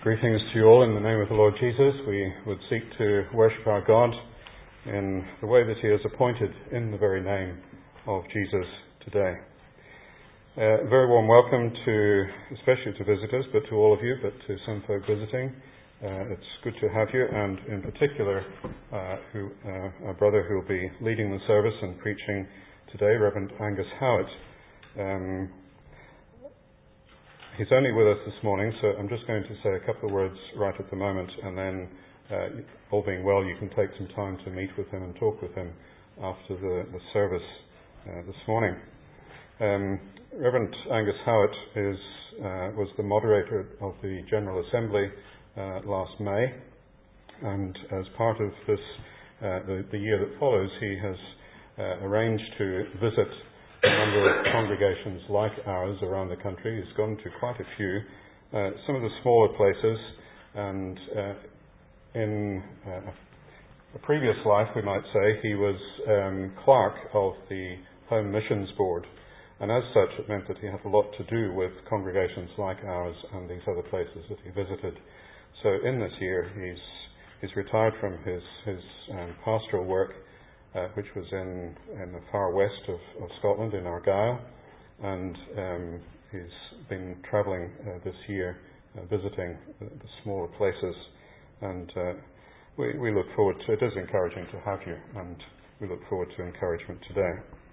Greetings to you all in the name of the Lord Jesus. We would seek to worship our God in the way that He has appointed in the very name of Jesus today. A very warm welcome especially to visitors, but to all of you, but to some folk visiting. It's good to have you, and in particular, our brother who will be leading the service and preaching today, Reverend Angus Howitt. He's only with us this morning, so I'm just going to say a couple of words right at the moment, and then, all being well, you can take some time to meet with him and talk with him after the service this morning. Reverend Angus Howitt was the moderator of the General Assembly last May, and as part of this, the year that follows, he has arranged to visit a number of congregations like ours around the country. He's gone to quite a few, some of the smaller places, and in a previous life, we might say, he was clerk of the Home Missions Board, and as such it meant that he had a lot to do with congregations like ours and these other places that he visited. So in this year he's retired from his pastoral work, which was in the far west of Scotland, in Argyll, and he's been travelling this year, visiting the smaller places, and we look forward to it. Is encouraging to have you, and we look forward to encouragement today.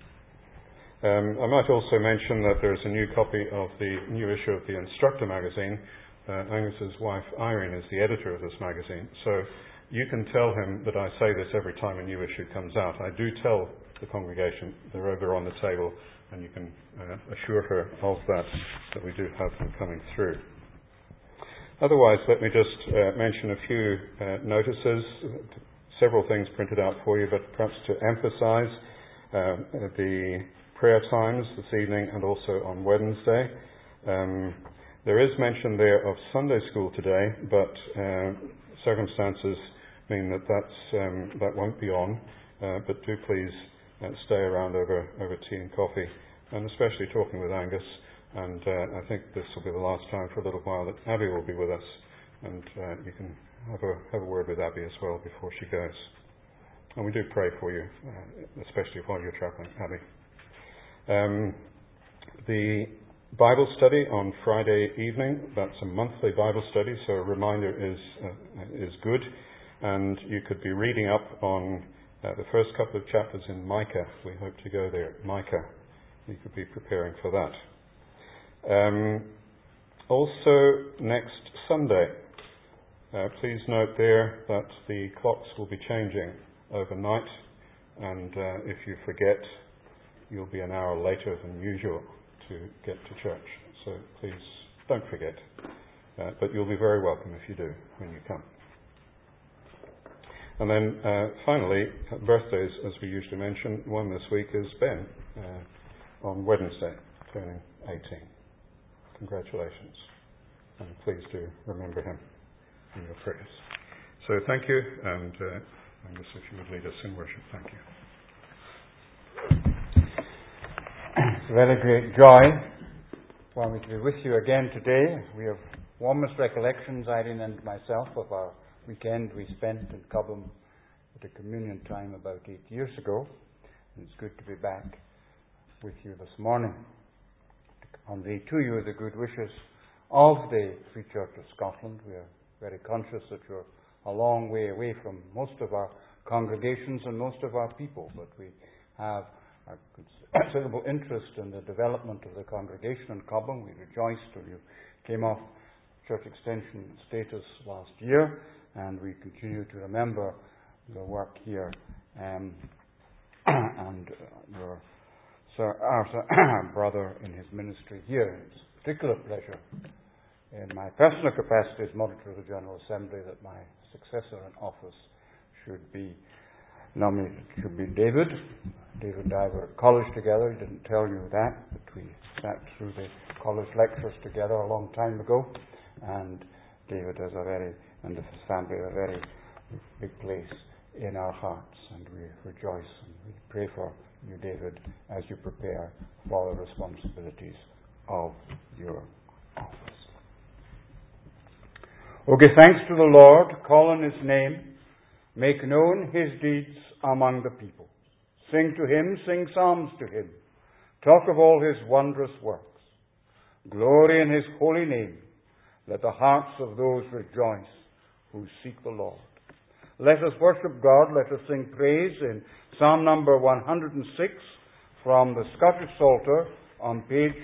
I might also mention that there's a new copy of the new issue of the Instructor magazine. Angus's wife Irene is the editor of this magazine, so you can tell him that I say this every time a new issue comes out. I do tell the congregation. They're over on the table, and you can assure her of that we do have them coming through. Otherwise, let me just mention a few notices, several things printed out for you, but perhaps to emphasize the prayer times this evening and also on Wednesday. There is mention there of Sunday school today, but circumstances mean that won't be on, but do please stay around over tea and coffee, and especially talking with Angus, and I think this will be the last time for a little while that Abby will be with us, and you can have a word with Abby as well before she goes. And we do pray for you, especially while you're travelling, Abby. The Bible study on Friday evening, that's a monthly Bible study, so a reminder is good. And you could be reading up on the first couple of chapters in Micah. We hope to go there, Micah. You could be preparing for that. Also, next Sunday, please note there that the clocks will be changing overnight, and if you forget, you'll be an hour later than usual to get to church. So please don't forget. But you'll be very welcome if you do when you come. And then finally, birthdays, as we usually mention. One this week is Ben, on Wednesday, turning 18. Congratulations. And please do remember him in your prayers. So thank you, and Angus, if you would lead us in worship. Thank you. It's a very great joy for me to be with you again today. We have warmest recollections, Irene and myself, of our weekend we spent in Cobham at a communion time about 8 years ago. And it's good to be back with you this morning. To convey to you the good wishes of the Free Church of Scotland. We are very conscious that you're a long way away from most of our congregations and most of our people, but we have a considerable interest in the development of the congregation in Cobham. We rejoiced when you came off church extension status last year, and we continue to remember the work here, and our brother in his ministry here. It's a particular pleasure in my personal capacity as moderator of the General Assembly that my successor in office should be David. David and I were at college together. He didn't tell you that, but we sat through the college lectures together a long time ago, and David has and his family a very big place in our hearts, and we rejoice and we pray for you, David, as you prepare for the responsibilities of your office. O give thanks to the Lord, call on his name, make known his deeds among the people. Sing to him, sing psalms to him, talk of all his wondrous works. Glory in his holy name. Let the hearts of those rejoice who seek the Lord. Let us worship God, let us sing praise in Psalm number 106 from the Scottish Psalter on page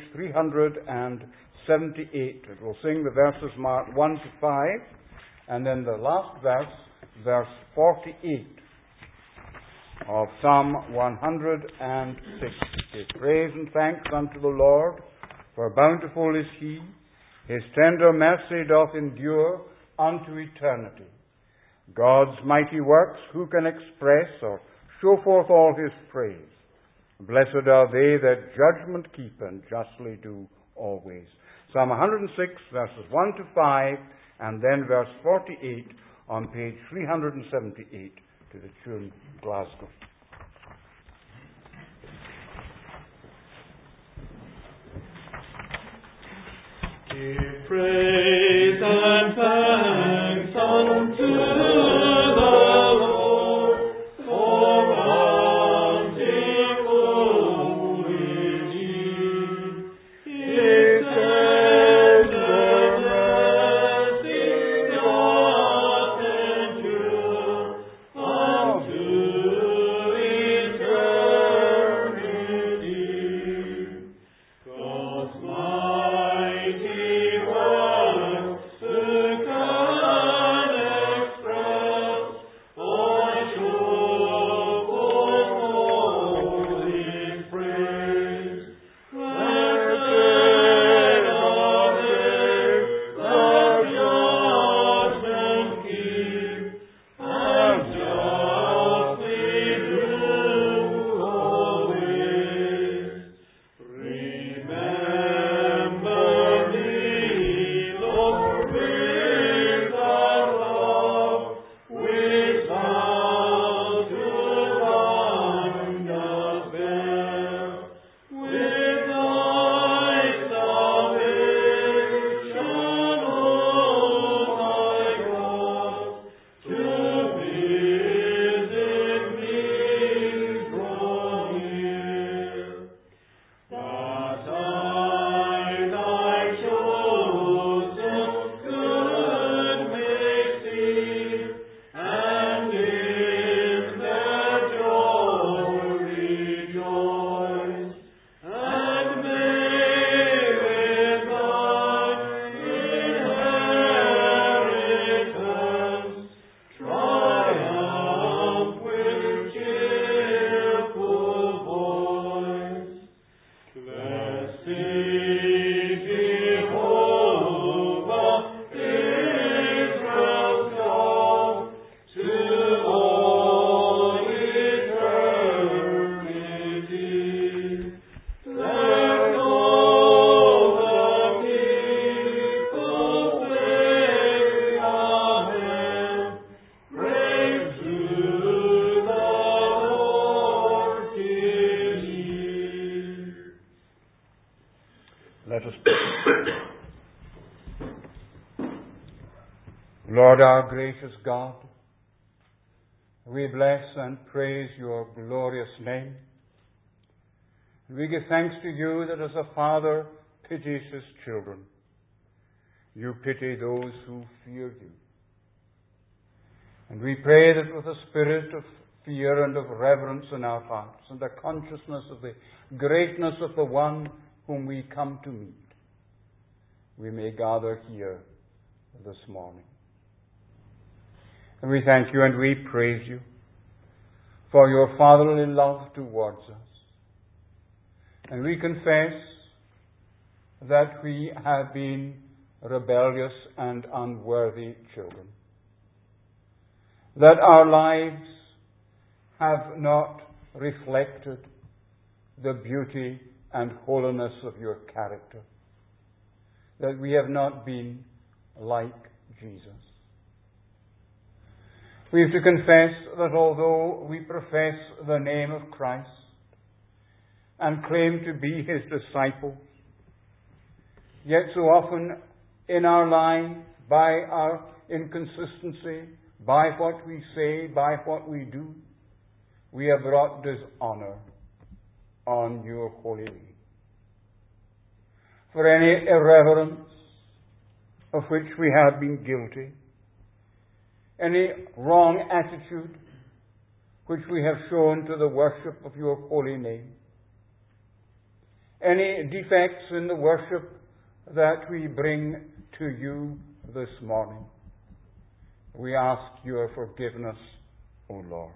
378. It will sing the verses marked 1 to 5, and then the last verse, verse 48 of Psalm 106. Give praise and thanks unto the Lord, for bountiful is he. His tender mercy doth endure unto eternity. God's mighty works who can express or show forth all his praise? Blessed are they that judgment keep and justly do always. Psalm 106, verses 1 to 5, and then verse 48 on page 378 to the tune Glasgow. Give praise and thanks unto the Lord, for bountiful is he. His tender mercy doth endure unto eternity. God's mighty works who can express or show forth all his praise? Blessed are they that judgment keep and justly do always. Remember me, Lord, with thy love, which thou to thine dost bear. With thy salvation, O my God, to visit me draw near. That I, thy chosen, could make thee, and in their joy rejoice, and may with thine inheritance triumph with cheerful voice. Blessed Jehovah, Israel's God, to all eternity. Let all the people say Amen. Praise to the Lord is he. Let us pray. Lord, our gracious God, we bless and praise your glorious name. We give thanks to you that as a father pities his children, you pity those who fear you. And we pray that with a spirit of fear and of reverence in our hearts and a consciousness of the greatness of the one whom we come to meet, we may gather here this morning. And we thank you and we praise you for your fatherly love towards us. And we confess that we have been rebellious and unworthy children. That our lives have not reflected the beauty and holiness of your character. That we have not been like Jesus. We have to confess that although we profess the name of Christ and claim to be his disciples, yet so often in our lives by our inconsistency, by what we say, by what we do, we have brought dishonor on your holy name. For any irreverence of which we have been guilty, any wrong attitude which we have shown to the worship of your holy name, any defects in the worship that we bring to you this morning, we ask your forgiveness, O Lord.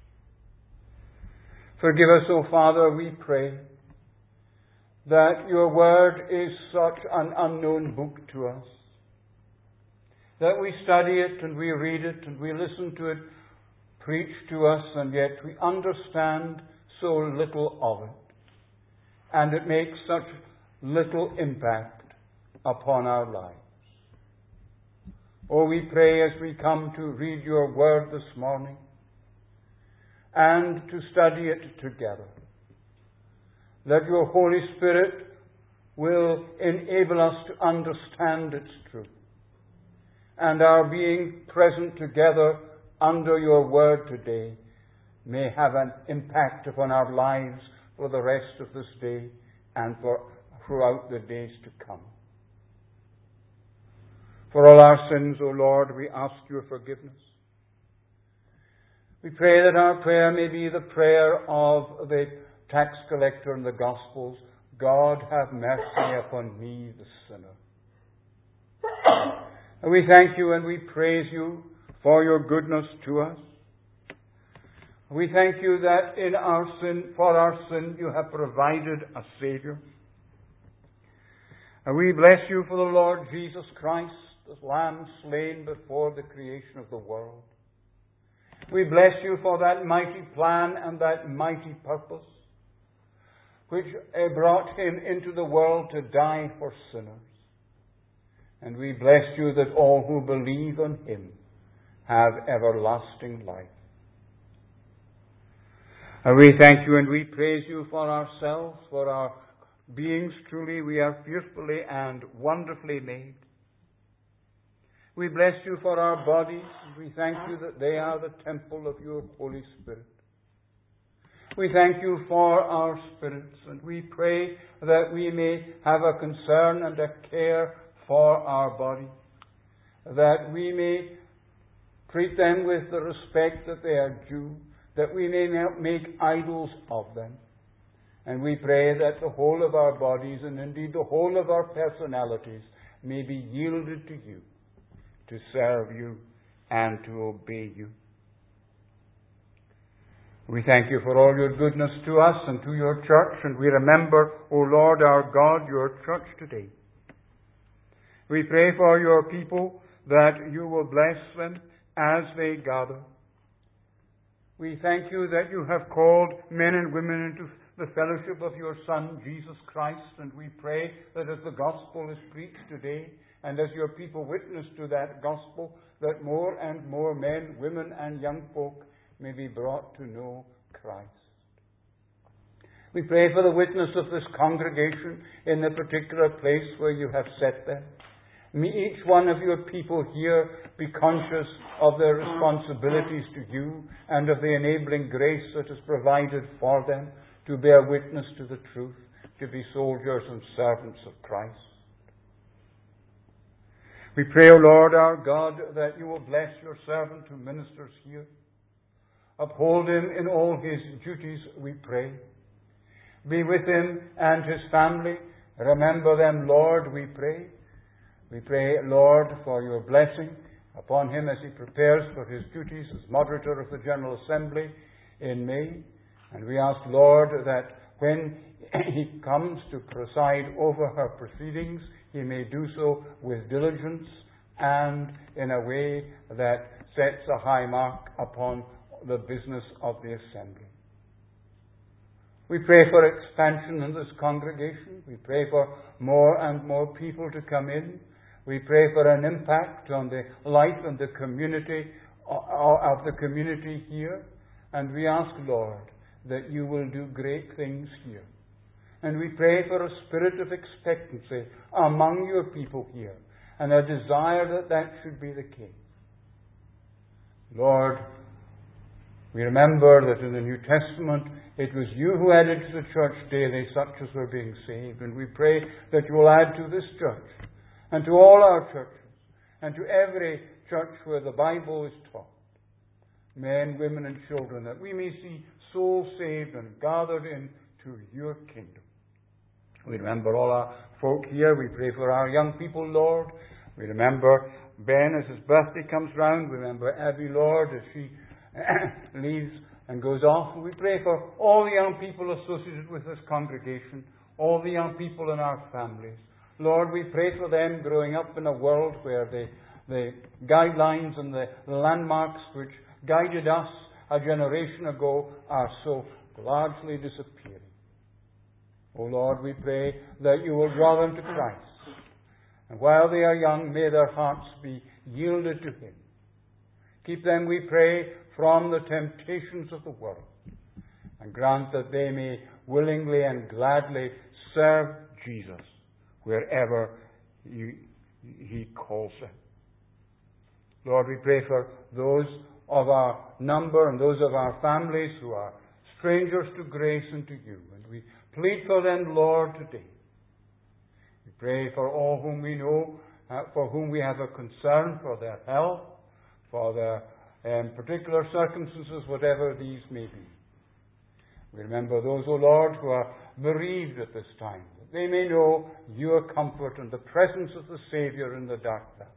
Forgive us, O Father, we pray, that your word is such an unknown book to us, that we study it and we read it and we listen to it preached to us, and yet we understand so little of it, and it makes such little impact upon our lives. Oh, we pray as we come to read your word this morning and to study it together, that your Holy Spirit will enable us to understand its truth, and our being present together under your word today may have an impact upon our lives for the rest of this day and throughout the days to come. For all our sins, O Lord, we ask your forgiveness. We pray that our prayer may be the prayer of the tax collector in the Gospels. God, have mercy upon me, the sinner. And we thank you and we praise you for your goodness to us. We thank you that for our sin, you have provided a Savior. And we bless you for the Lord Jesus Christ, the Lamb slain before the creation of the world. We bless you for that mighty plan and that mighty purpose which brought him into the world to die for sinners. And we bless you that all who believe on him have everlasting life. And we thank you and we praise you for ourselves, for our beings. Truly, we are fearfully and wonderfully made. We bless you for our bodies, and we thank you that they are the temple of your Holy Spirit. We thank you for our spirits, and we pray that we may have a concern and a care for our bodies, that we may treat them with the respect that they are due, that we may not make idols of them. And we pray that the whole of our bodies, and indeed the whole of our personalities, may be yielded to you, to serve you and to obey you. We thank you for all your goodness to us and to your church, and we remember, O Lord our God, your church today. We pray for your people that you will bless them as they gather. We thank you that you have called men and women into the fellowship of your Son, Jesus Christ, and we pray that as the gospel is preached today, and as your people witness to that gospel, that more and more men, women, and young folk may be brought to know Christ. We pray for the witness of this congregation in the particular place where you have set them. May each one of your people here be conscious of their responsibilities to you and of the enabling grace that is provided for them to bear witness to the truth, to be soldiers and servants of Christ. We pray, O Lord our God, that you will bless your servant who ministers here. Uphold him in all his duties, we pray. Be with him and his family. Remember them, Lord, we pray. We pray, Lord, for your blessing upon him as he prepares for his duties as moderator of the General Assembly in May. And we ask, Lord, that when he comes to preside over her proceedings, he may do so with diligence and in a way that sets a high mark upon the business of the assembly. We pray for expansion in this congregation. We pray for more and more people to come in. We pray for an impact on the life and the community of the community here. And we ask, Lord, that you will do great things here. And we pray for a spirit of expectancy among your people here, and a desire that that should be the case. Lord, we remember that in the New Testament it was you who added to the church daily such as were being saved, and we pray that you will add to this church and to all our churches and to every church where the Bible is taught, men, women and children, that we may see souls saved and gathered into your kingdom. We remember all our folk here. We pray for our young people, Lord. We remember Ben as his birthday comes round. We remember Abby, Lord, as she leaves and goes off. And we pray for all the young people associated with this congregation, all the young people in our families. Lord, we pray for them growing up in a world where the guidelines and the landmarks which guided us a generation ago are so largely disappearing. O Lord, we pray that you will draw them to Christ. And while they are young, may their hearts be yielded to Him. Keep them, we pray, from the temptations of the world, and grant that they may willingly and gladly serve Jesus wherever He calls them. Lord, we pray for those of our number and those of our families who are strangers to grace and to you. And we plead for them, Lord, today. We pray for all whom we know, for whom we have a concern for their health, for their particular circumstances, whatever these may be. We remember those, O Lord, who are bereaved at this time, that they may know your comfort and the presence of the Saviour in the dark valley.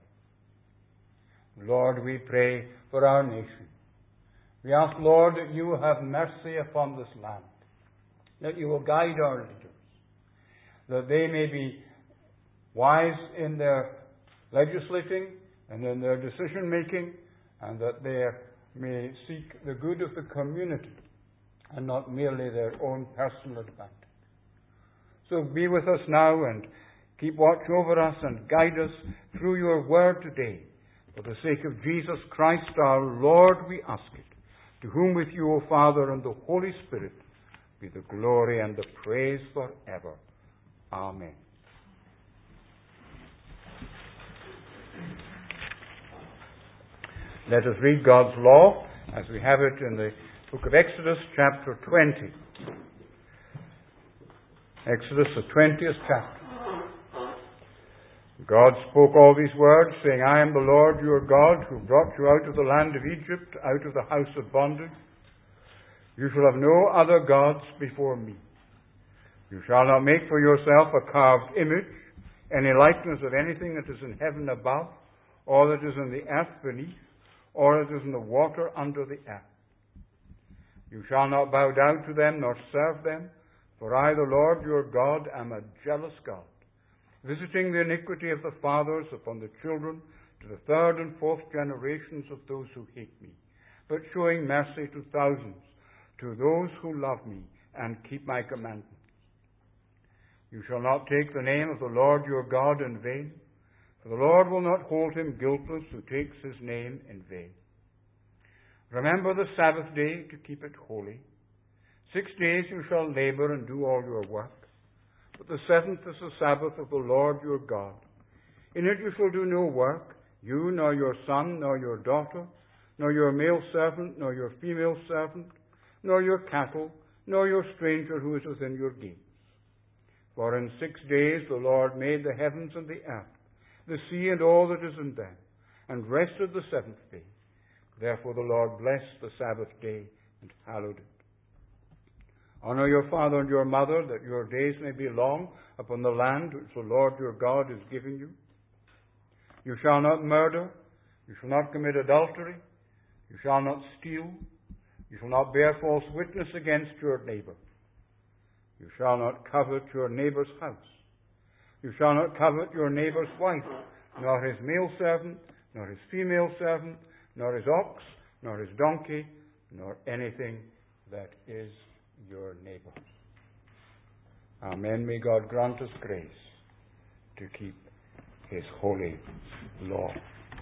Lord, we pray for our nation. We ask, Lord, that you will have mercy upon this land, that you will guide our leaders, that they may be wise in their legislating and in their decision making, and that they may seek the good of the community and not merely their own personal advantage. So be with us now and keep watch over us and guide us through your word today. For the sake of Jesus Christ our Lord, we ask it, to whom with you, O Father, and the Holy Spirit, be the glory and the praise forever. Amen. Let us read God's law as we have it in the book of Exodus, chapter 20. Exodus, the 20th chapter. God spoke all these words, saying, I am the Lord your God, who brought you out of the land of Egypt, out of the house of bondage. You shall have no other gods before me. You shall not make for yourself a carved image, any likeness of anything that is in heaven above, or that is in the earth beneath, or that is in the water under the earth. You shall not bow down to them, nor serve them, for I, the Lord your God, am a jealous God, visiting the iniquity of the fathers upon the children to the third and fourth generations of those who hate me, but showing mercy to thousands, to those who love me and keep my commandments. You shall not take the name of the Lord your God in vain, for the Lord will not hold him guiltless who takes his name in vain. Remember the Sabbath day to keep it holy. 6 days you shall labor and do all your work. But the seventh is the Sabbath of the Lord your God. In it you shall do no work, you, nor your son, nor your daughter, nor your male servant, nor your female servant, nor your cattle, nor your stranger who is within your gates. For in 6 days the Lord made the heavens and the earth, the sea and all that is in them, and rested the seventh day. Therefore the Lord blessed the Sabbath day and hallowed it. Honor your father and your mother, that your days may be long upon the land which the Lord your God is giving you. You shall not murder. You shall not commit adultery. You shall not steal. You shall not bear false witness against your neighbor. You shall not covet your neighbor's house. You shall not covet your neighbor's wife, nor his male servant, nor his female servant, nor his ox, nor his donkey, nor anything that is your neighbor. Amen. May God grant us grace to keep his holy law.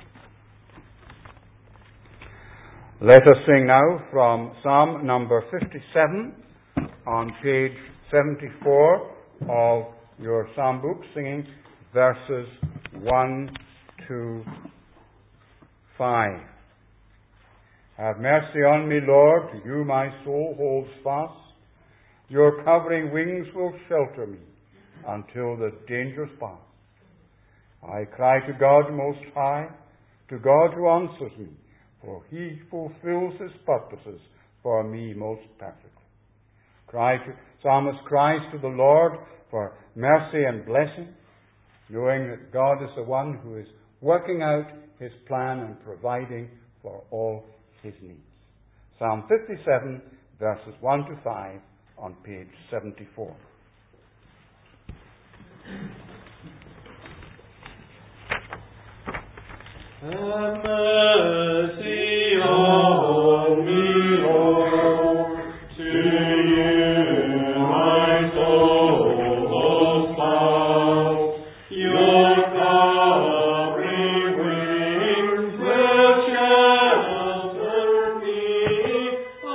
Let us sing now from Psalm number 57 on page 74 of your psalm book, singing verses 1 to 5. Have mercy on me, Lord, to you my soul holds fast. Your covering wings will shelter me until the dangers pass. I cry to God Most High, to God who answers me, for He fulfills His purposes for me most perfectly. Psalmist cries to the Lord for mercy and blessing, knowing that God is the one who is working out His plan and providing for all His needs. Psalm 57, verses 1 to 5 on page 74. Have mercy on me, Lord, to you my soul holds fast. Your covering wings will shelter me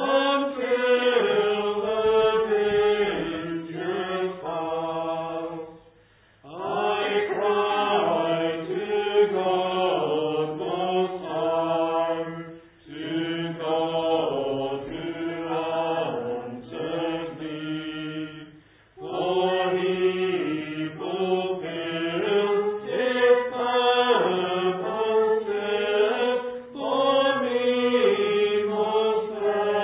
until the dangers pass. I cry to God Most High, to God who answers me, for He fulfills His purposes for me most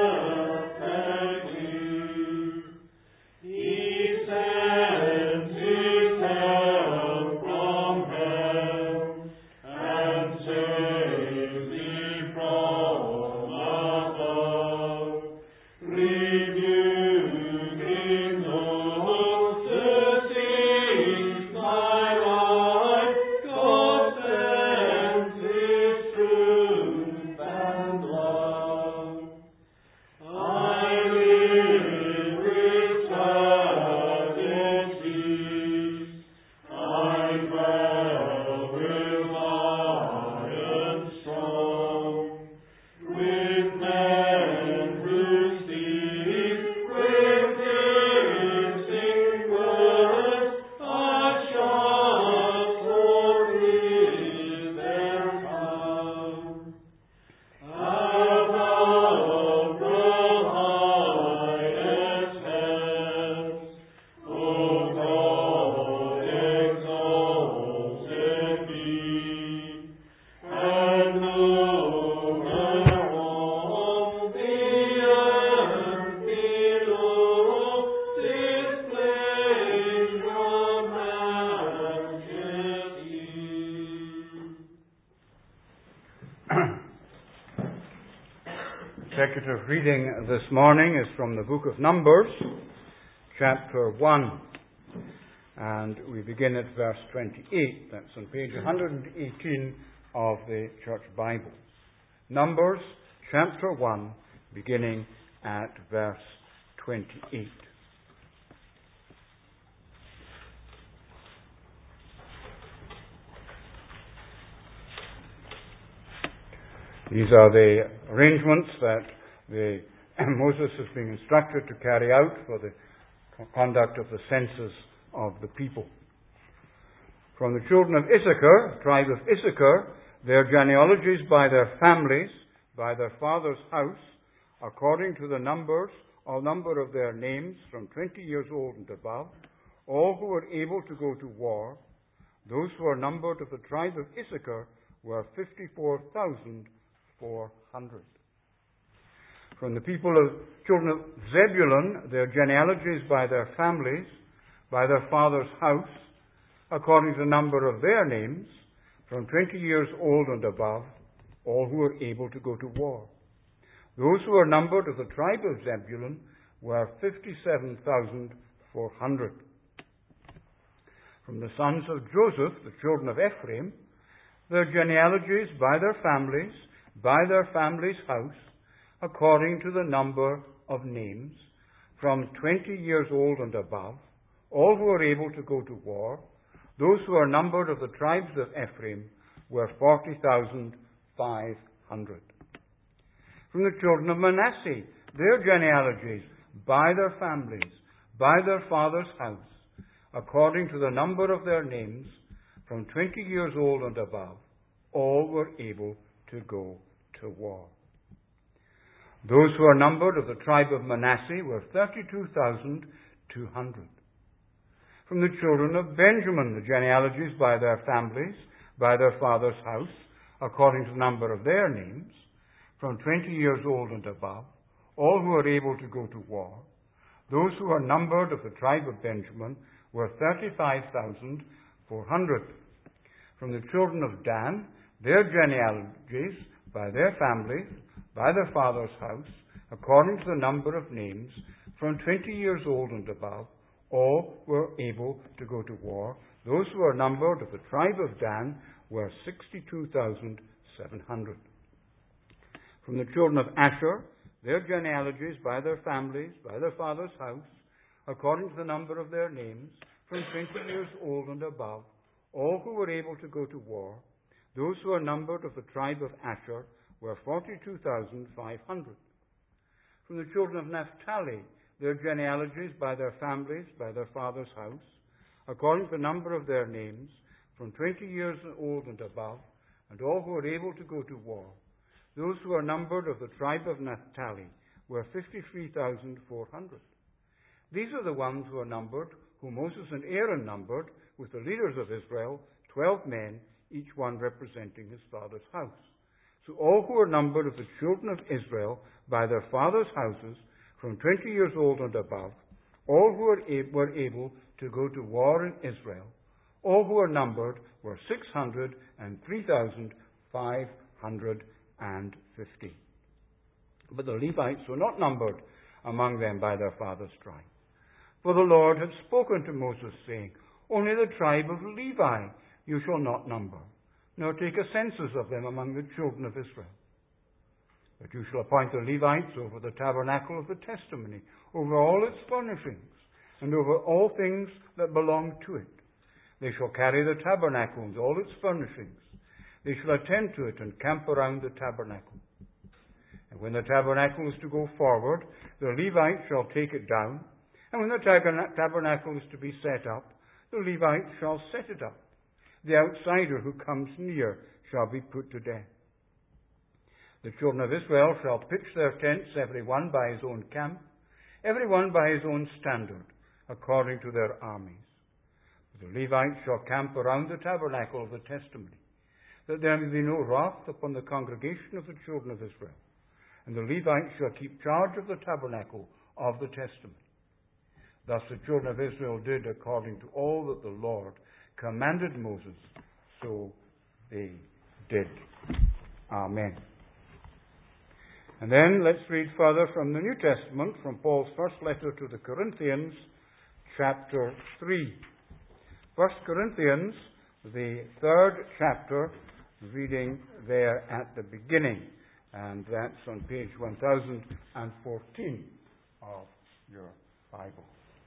perfectly. He sends His help from heaven and saves me from above, rebuking those who seek my life. God sends His truth and love. I live with sadness ease. I dwell with iron strong, with men who speak with piercing words. A sharp sword is their tongue. Above the highest heavens, O God, exalted be, and over all the earth below displays your majesty. Consecutive reading this morning is from the book of Numbers, chapter 1. And we begin at verse 28. That's on page 118 of the Church Bible. Numbers, chapter 1, beginning at verse 28. These are the arrangements that Moses is being instructed to carry out for the conduct of the census of the people. From the children of Issachar, tribe of Issachar, their genealogies by their families, by their father's house, according to the number of their names, from 20 years old and above, all who were able to go to war. Those who were numbered of the tribe of Issachar were 54,400. From the children of Zebulun, their genealogies by their families, by their father's house, according to the number of their names, from 20 years old and above, all who were able to go to war. Those who were numbered of the tribe of Zebulun were 57,400. From the sons of Joseph, the children of Ephraim, their genealogies by their families house, according to the number of names, from 20 years old and above, all who were able to go to war. Those who are numbered of the tribes of Ephraim were 40,500. From the children of Manasseh, their genealogies by their families, by their father's house, according to the number of their names, from 20 years old and above, all were able to go to war. Those who are numbered of the tribe of Manasseh were 32,200. From the children of Benjamin, the genealogies by their families, by their father's house, according to the number of their names, from 20 years old and above, all who are able to go to war. Those who are numbered of the tribe of Benjamin were 35,400. From the children of Dan, their genealogies, by their families, by their father's house, according to the number of names, from 20 years old and above, all were able to go to war. Those who are numbered of the tribe of Dan were 62,700. From the children of Asher, their genealogies, by their families, by their father's house, according to the number of their names, from 20 years old and above, all who were able to go to war. Those who are numbered of the tribe of Asher were 42,500. From the children of Naphtali, their genealogies, by their families, by their father's house, according to the number of their names, from 20 years old and above, and all who are able to go to war. Those who are numbered of the tribe of Naphtali were 53,400. These are the ones who are numbered, who Moses and Aaron numbered, with the leaders of Israel, 12 men, each one representing his father's house. So all who are numbered of the children of Israel by their fathers' houses, from 20 years old and above, all who were able to go to war in Israel, all who are numbered were 603,550. But the Levites were not numbered among them by their fathers' tribe. For the Lord had spoken to Moses, saying, Only the tribe of Levi you shall not number, nor take a census of them among the children of Israel. But you shall appoint the Levites over the tabernacle of the testimony, over all its furnishings, and over all things that belong to it. They shall carry the tabernacle and all its furnishings. They shall attend to it and camp around the tabernacle. And when the tabernacle is to go forward, the Levites shall take it down. And when the tabernacle is to be set up, the Levites shall set it up. The outsider who comes near shall be put to death. The children of Israel shall pitch their tents, every one by his own camp, every one by his own standard, according to their armies. The Levites shall camp around the tabernacle of the testimony, that there may be no wrath upon the congregation of the children of Israel. And the Levites shall keep charge of the tabernacle of the testimony. Thus the children of Israel did according to all that the Lord commanded Moses, so they did. Amen. And then let's read further from the New Testament, from Paul's first letter to the Corinthians, chapter 3. 1 Corinthians, the 3rd chapter, reading there at the beginning. And that's on page 1014 of your Bible.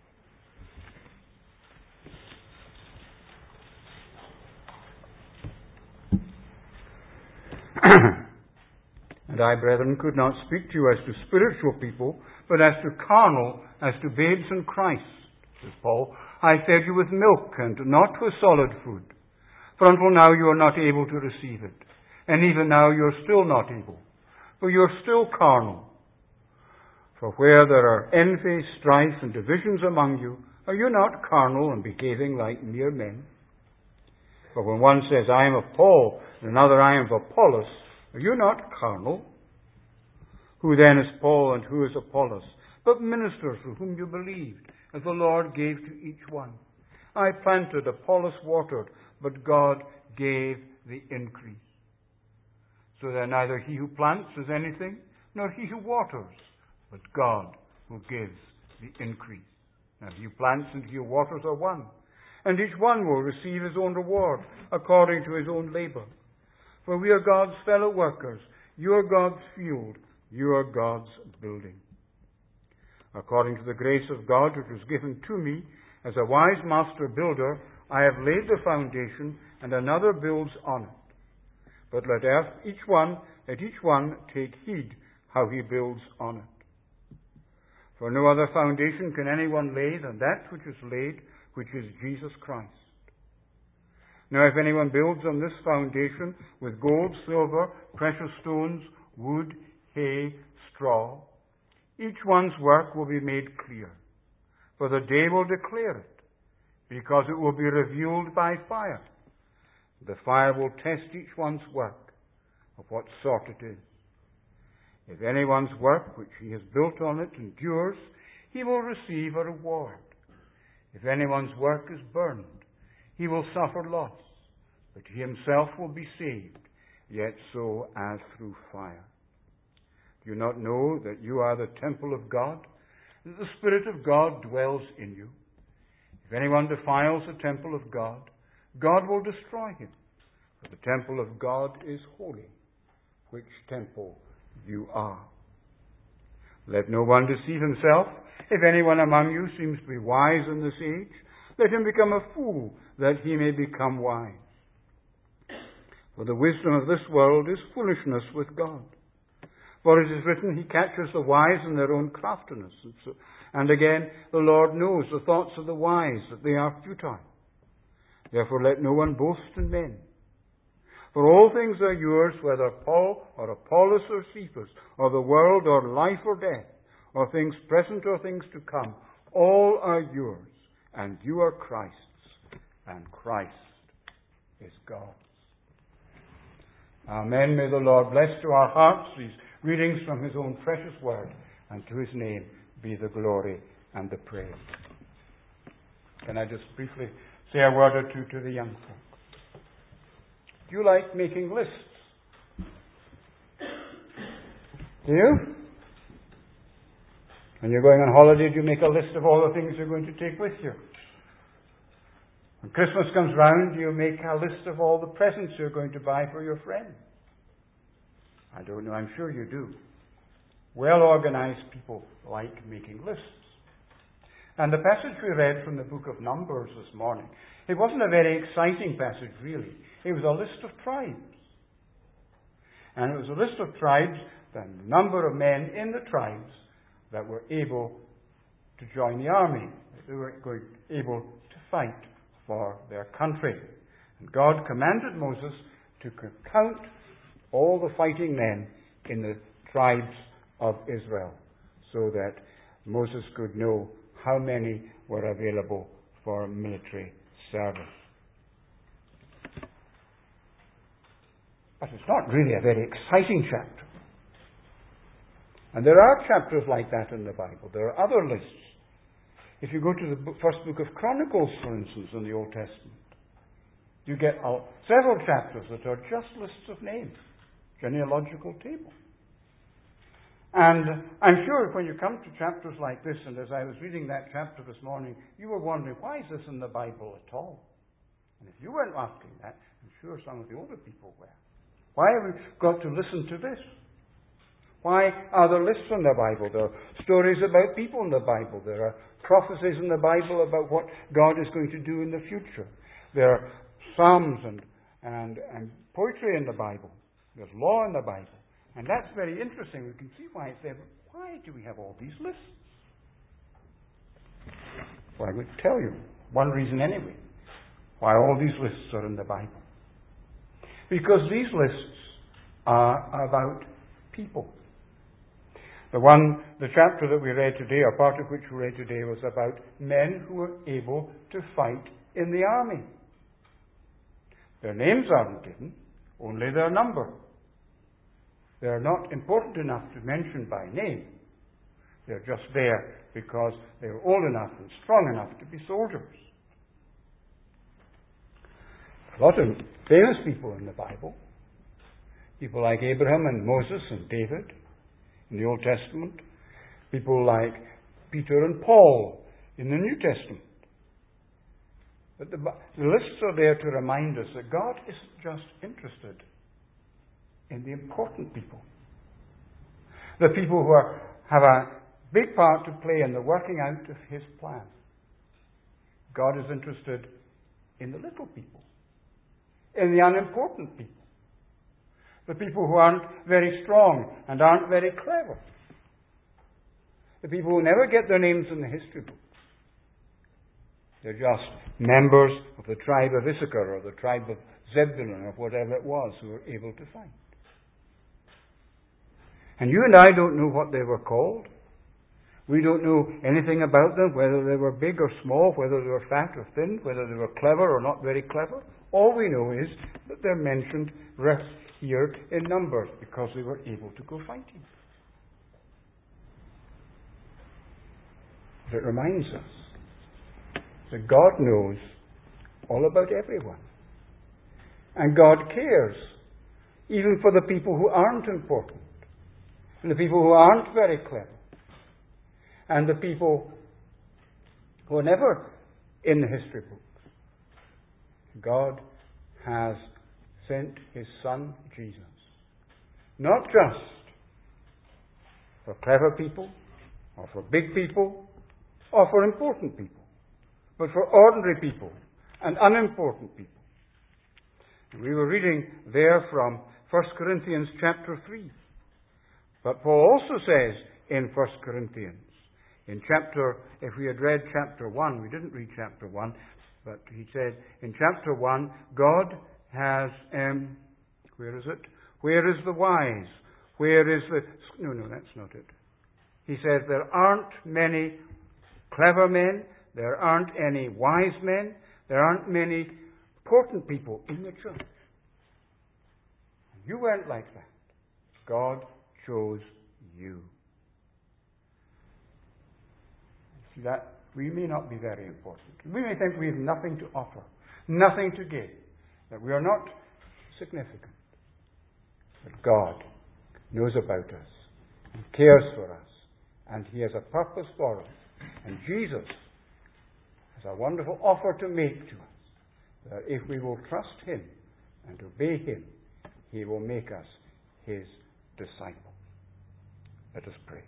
And I, brethren, could not speak to you as to spiritual people, but as to carnal, as to babes in Christ, says Paul. I fed you with milk and not with solid food. For until now you are not able to receive it. And even now you are still not able. For you are still carnal. For where there are envy, strife, and divisions among you, are you not carnal and behaving like mere men? For when one says, I am of Paul, and another, I am of Apollos, are you not carnal? Who then is Paul and who is Apollos? But ministers through whom you believed, as the Lord gave to each one. I planted, Apollos watered, but God gave the increase. So then neither he who plants is anything, nor he who waters, but God who gives the increase. Now he who plants and he who waters are one, and each one will receive his own reward according to his own labor. For we are God's fellow workers. You are God's field. You are God's building. According to the grace of God which was given to me, as a wise master builder, I have laid the foundation, and another builds on it. But let each one take heed how he builds on it. For no other foundation can anyone lay than that which is laid, which is Jesus Christ. Now if anyone builds on this foundation with gold, silver, precious stones, wood, hay, straw, each one's work will be made clear, for the day will declare it, because it will be revealed by fire. The fire will test each one's work of what sort it is. If anyone's work which he has built on it endures, he will receive a reward. If anyone's work is burned, he will suffer loss, but he himself will be saved, yet so as through fire. Do you not know that you are the temple of God, that the Spirit of God dwells in you? If anyone defiles the temple of God, God will destroy him, for the temple of God is holy, which temple you are. Let no one deceive himself. If anyone among you seems to be wise in this age, let him become a fool, that he may become wise. For the wisdom of this world is foolishness with God. For it is written, He catches the wise in their own craftiness. And again, the Lord knows the thoughts of the wise, that they are futile. Therefore let no one boast in men. For all things are yours, whether Paul or Apollos or Cephas, or the world or life or death, or things present or things to come. All are yours, and you are Christ's, and Christ is God's. Amen. May the Lord bless to our hearts these readings from His own precious word, and to His name be the glory and the praise. Can I just briefly say a word or two to the young folk? Do you like making lists? Do you? When you're going on holiday, do you make a list of all the things you're going to take with you? When Christmas comes round, do you make a list of all the presents you're going to buy for your friends? I don't know, I'm sure you do. Well-organized people like making lists. And the passage we read from the book of Numbers this morning, it wasn't a very exciting passage, really. It was a list of tribes. And it was a list of tribes, the number of men in the tribes that were able to join the army, that they were able to fight for their country. And God commanded Moses to count all the fighting men in the tribes of Israel, so that Moses could know how many were available for military service. But it's not really a very exciting chapter. And there are chapters like that in the Bible. There are other lists. If you go to the first book of Chronicles, for instance, in the Old Testament, you get several chapters that are just lists of names, genealogical table. And I'm sure when you come to chapters like this, and as I was reading that chapter this morning, you were wondering, why is this in the Bible at all? And if you weren't asking that, I'm sure some of the older people were. Why have we got to listen to this? Why are there lists in the Bible? There are stories about people in the Bible. There are prophecies in the Bible about what God is going to do in the future. There are psalms and poetry in the Bible. There's law in the Bible. And that's very interesting. We can see why it's there. But why do we have all these lists? Well, I'm going to tell you one reason anyway, why all these lists are in the Bible. Because these lists are about people. The chapter that we read today, or part of which we read today, was about men who were able to fight in the army. Their names aren't given, only their number. They are not important enough to mention by name. They're just there because they were old enough and strong enough to be soldiers. A lot of famous people in the Bible, people like Abraham and Moses and David in the Old Testament, people like Peter and Paul in the New Testament. But the lists are there to remind us that God isn't just interested in the important people. The people who have a big part to play in the working out of His plan. God is interested in the little people, in the unimportant people, the people who aren't very strong and aren't very clever, the people who never get their names in the history books. They're just members of the tribe of Issachar or the tribe of Zebulun or whatever it was who were able to fight. And you and I don't know what they were called. We don't know anything about them, whether they were big or small, whether they were fat or thin, whether they were clever or not very clever. All we know is that they're mentioned here in Numbers because they were able to go fighting. It reminds us that God knows all about everyone. And God cares, even for the people who aren't important, and the people who aren't very clever, and the people who are never in the history books. God has sent His Son, Jesus, not just for clever people, or for big people, or for important people, but for ordinary people and unimportant people. We were reading there from 1 Corinthians chapter 3. But Paul also says in 1 Corinthians, if we had read chapter 1, we didn't read chapter 1, but he said in chapter 1, God has, where is it? Where is the wise? Where is the... No, that's not it. He says there aren't many clever men, there aren't any wise men, there aren't many important people in the church. You weren't like that. God chose you. See that? We may not be very important. We may think we have nothing to offer, nothing to give, that we are not significant. But God knows about us and cares for us, and He has a purpose for us. And Jesus has a wonderful offer to make to us, that if we will trust Him and obey Him, He will make us His disciples. Let us pray.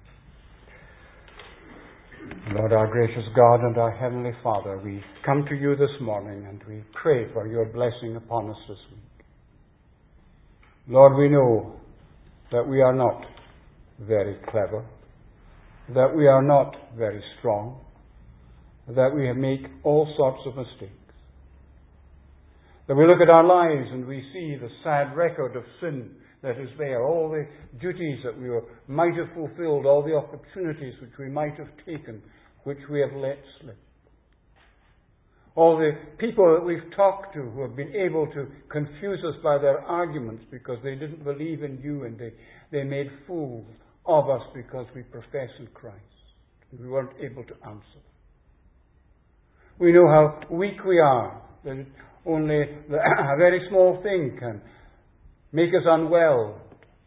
Lord, our gracious God and our Heavenly Father, we come to you this morning and we pray for your blessing upon us this week. Lord, we know that we are not very clever, that we are not very strong, that we make all sorts of mistakes. That we look at our lives and we see the sad record of sin that is there, all the duties that we might have fulfilled, all the opportunities which we might have taken, which we have let slip. All the people that we've talked to who have been able to confuse us by their arguments because they didn't believe in you and they made fools of us because we profess in Christ. We weren't able to answer. We know how weak we are, that only a very small thing can make us unwell,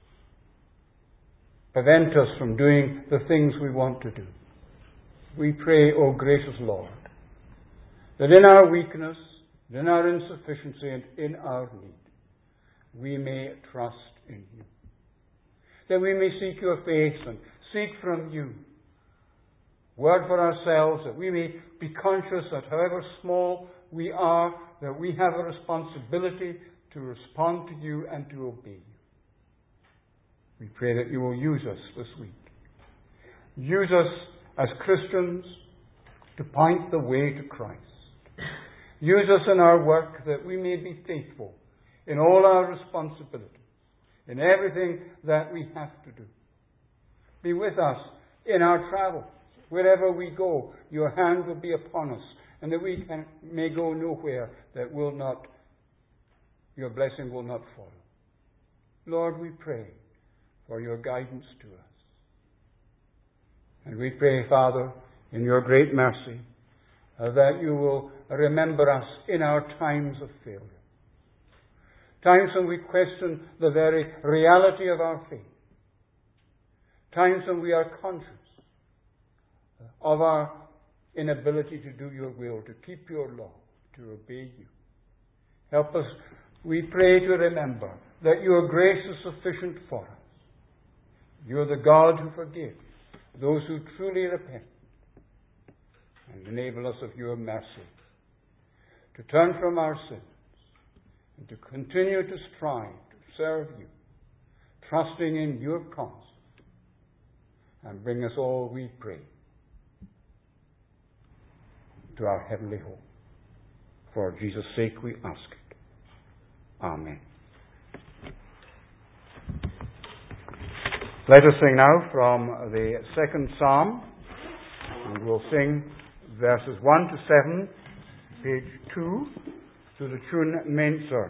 prevent us from doing the things we want to do. We pray, O gracious Lord, that in our weakness, in our insufficiency, and in our need, we may trust in you. That we may seek your face and seek from you word for ourselves, that we may be conscious that however small we are, that we have a responsibility to respond to you and to obey you. We pray that you will use us this week. Use us as Christians to point the way to Christ. Use us in our work that we may be faithful in all our responsibilities, in everything that we have to do. Be with us in our travels. Wherever we go, your hand will be upon us, and that we may go nowhere that your blessing will not follow. Lord, we pray for your guidance to us. And we pray, Father, in your great mercy, that you will remember us in our times of failure. Times when we question the very reality of our faith. Times when we are conscious of our inability to do your will, to keep your law, to obey you. Help us, we pray, to remember that your grace is sufficient for us. You are the God who forgives those who truly repent. And enable us of your mercy to turn from our sins and to continue to strive to serve you, trusting in your counsel. And bring us all, we pray, to our heavenly home. For Jesus' sake we ask it. Amen. Let us sing now from the second psalm. And we'll sing verses 1 to 7, page 2, to the tune Menser.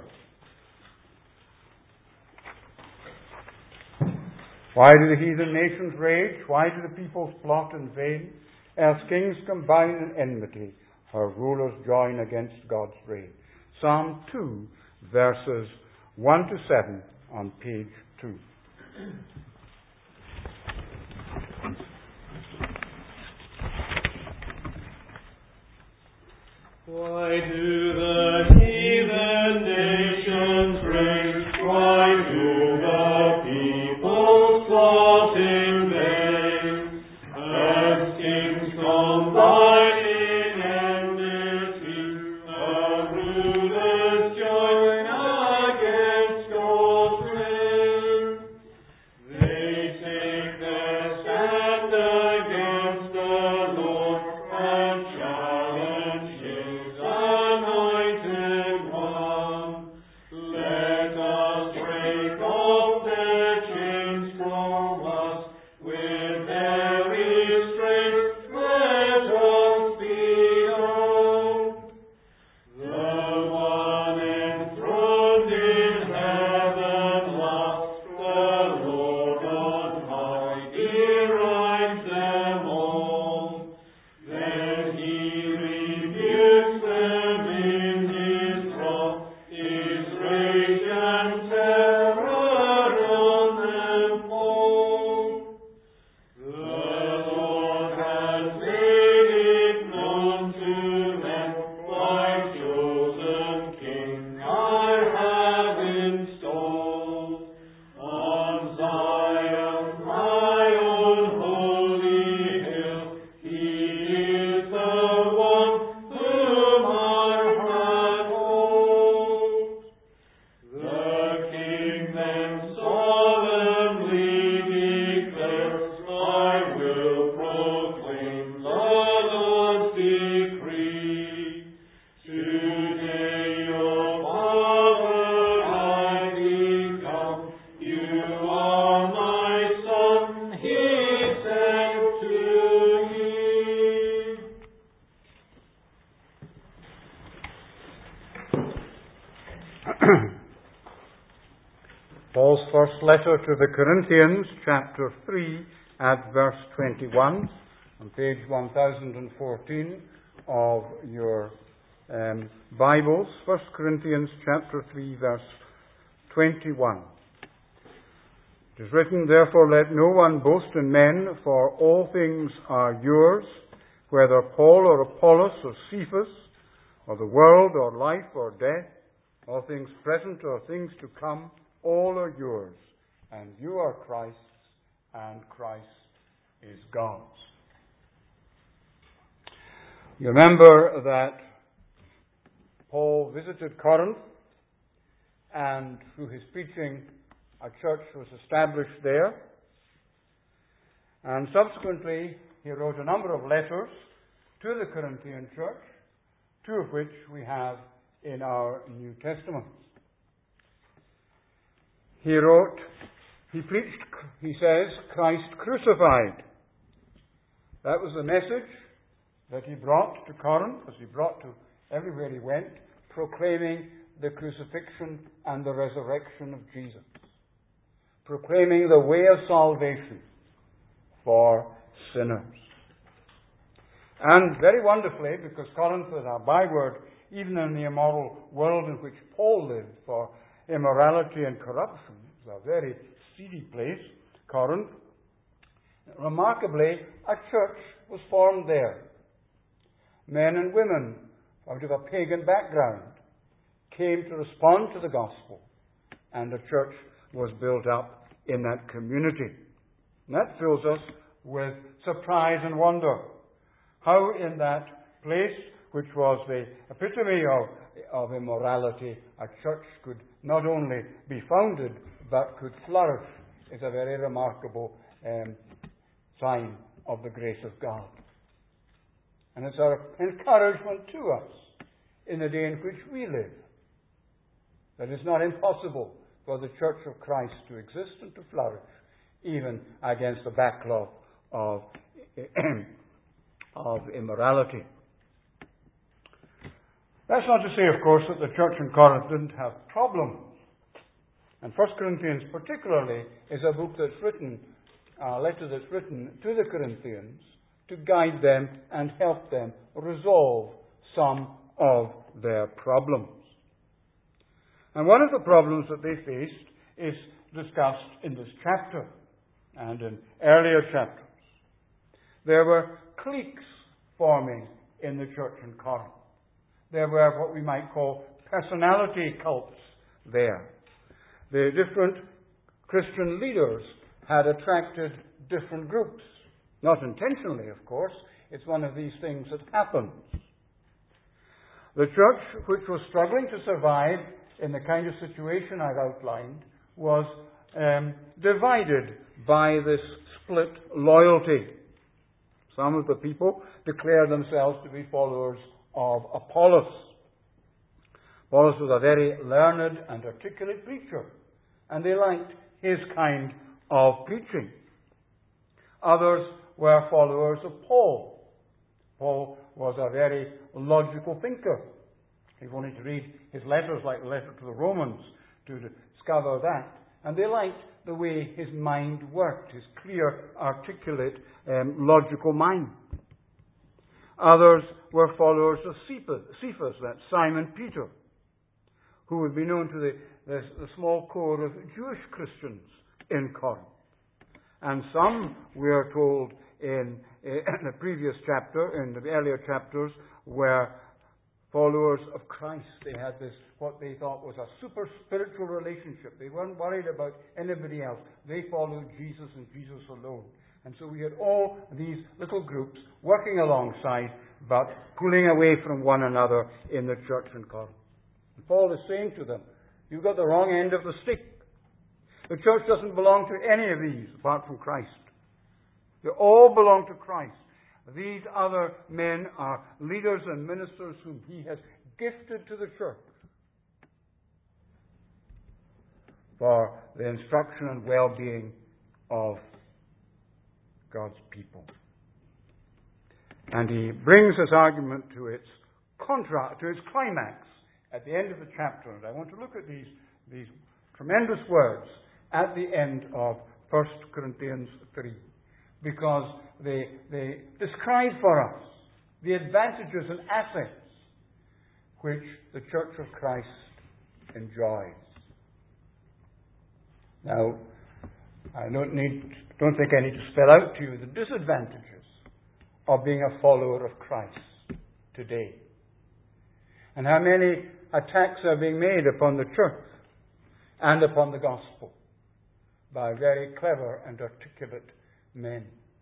Why do the heathen nations rage? Why do the peoples plot in vain? As kings combine in enmity, our rulers join against God's reign. Psalm 2, verses 1 to 7 on page 2. Why do the heathen nations rage? Why do the people plot in vain? As kings combine in enmity, the rulers join against God's reign. They take their stand against the Lord and challenge His anointed one. Let us break off their chains from us with very strength. Let us be on. The one enthroned in heaven laughs, the Lord Almighty rides them all. Then He rebukes them in His wrath, His rage and terror on them fall. The Lord has made it known to them, my chosen King I have installed. On Zion, my own holy hill, He is the one whom I have called. The King then solemnly declares, I will proclaim the Lord's decree. Today your father I become, you are my son, He said to me. Paul's first letter to the Corinthians, chapter 3, at verse 21, on page 1014 of your Bibles. 1 Corinthians chapter 3, verse 21. It is written, therefore let no one boast in men, for all things are yours, whether Paul or Apollos or Cephas, or the world or life or death, all things present or things to come, all are yours, and you are Christ's, and Christ is God's. You remember that Paul visited Corinth, and through his preaching, a church was established there. And subsequently, he wrote a number of letters to the Corinthian church, two of which we have in our New Testament. He preached, he says, Christ crucified. That was the message that he brought to Corinth, as he brought to everywhere he went, proclaiming the crucifixion and the resurrection of Jesus. Proclaiming the way of salvation for sinners. And very wonderfully, because Corinth is a byword, even in the immoral world in which Paul lived, for immorality and corruption. It's a very seedy place, Corinth. Remarkably, a church was formed there. Men and women out of a pagan background came to respond to the gospel, and a church was built up in that community. And that fills us with surprise and wonder. How in that place, which was the epitome of immorality, a church could not only be founded, but could flourish, is a very remarkable sign of the grace of God. And it's our encouragement to us in the day in which we live that it's not impossible for the Church of Christ to exist and to flourish, even against the backlog of immorality. That's not to say, of course, that the church in Corinth didn't have problems. And 1 Corinthians particularly is a book that's written, a letter that's written to the Corinthians to guide them and help them resolve some of their problems. And one of the problems that they faced is discussed in this chapter and in earlier chapters. There were cliques forming in the church in Corinth. There were what we might call personality cults there. The different Christian leaders had attracted different groups. Not intentionally, of course. It's one of these things that happens. The church, which was struggling to survive in the kind of situation I've outlined, was divided by this split loyalty. Some of the people declare themselves to be followers of Apollos. Apollos was a very learned and articulate preacher, and they liked his kind of preaching. Others were followers of Paul. Paul was a very logical thinker. You've only to read his letters, like the letter to the Romans, to discover that. And they liked the way his mind worked, his clear, articulate, logical mind. Others were followers of Cephas, that's Simon Peter, who would be known to the small core of Jewish Christians in Corinth. And some, we are told in the previous chapter, in the earlier chapters, were followers of Christ. They had this, what they thought was a super spiritual relationship. They weren't worried about anybody else. They followed Jesus and Jesus alone. And so we had all these little groups working alongside, but pulling away from one another in the church in Corinth. And Paul is saying to them, you've got the wrong end of the stick. The church doesn't belong to any of these apart from Christ. They all belong to Christ. These other men are leaders and ministers whom he has gifted to the church for the instruction and well-being of God's people. And he brings this argument to its climax at the end of the chapter. And I want to look at these tremendous words at the end of 1 Corinthians 3. Because they describe for us the advantages and assets which the Church of Christ enjoys. Now, I don't think I need to spell out to you the disadvantages of being a follower of Christ today, and how many attacks are being made upon the church and upon the gospel by very clever and articulate men.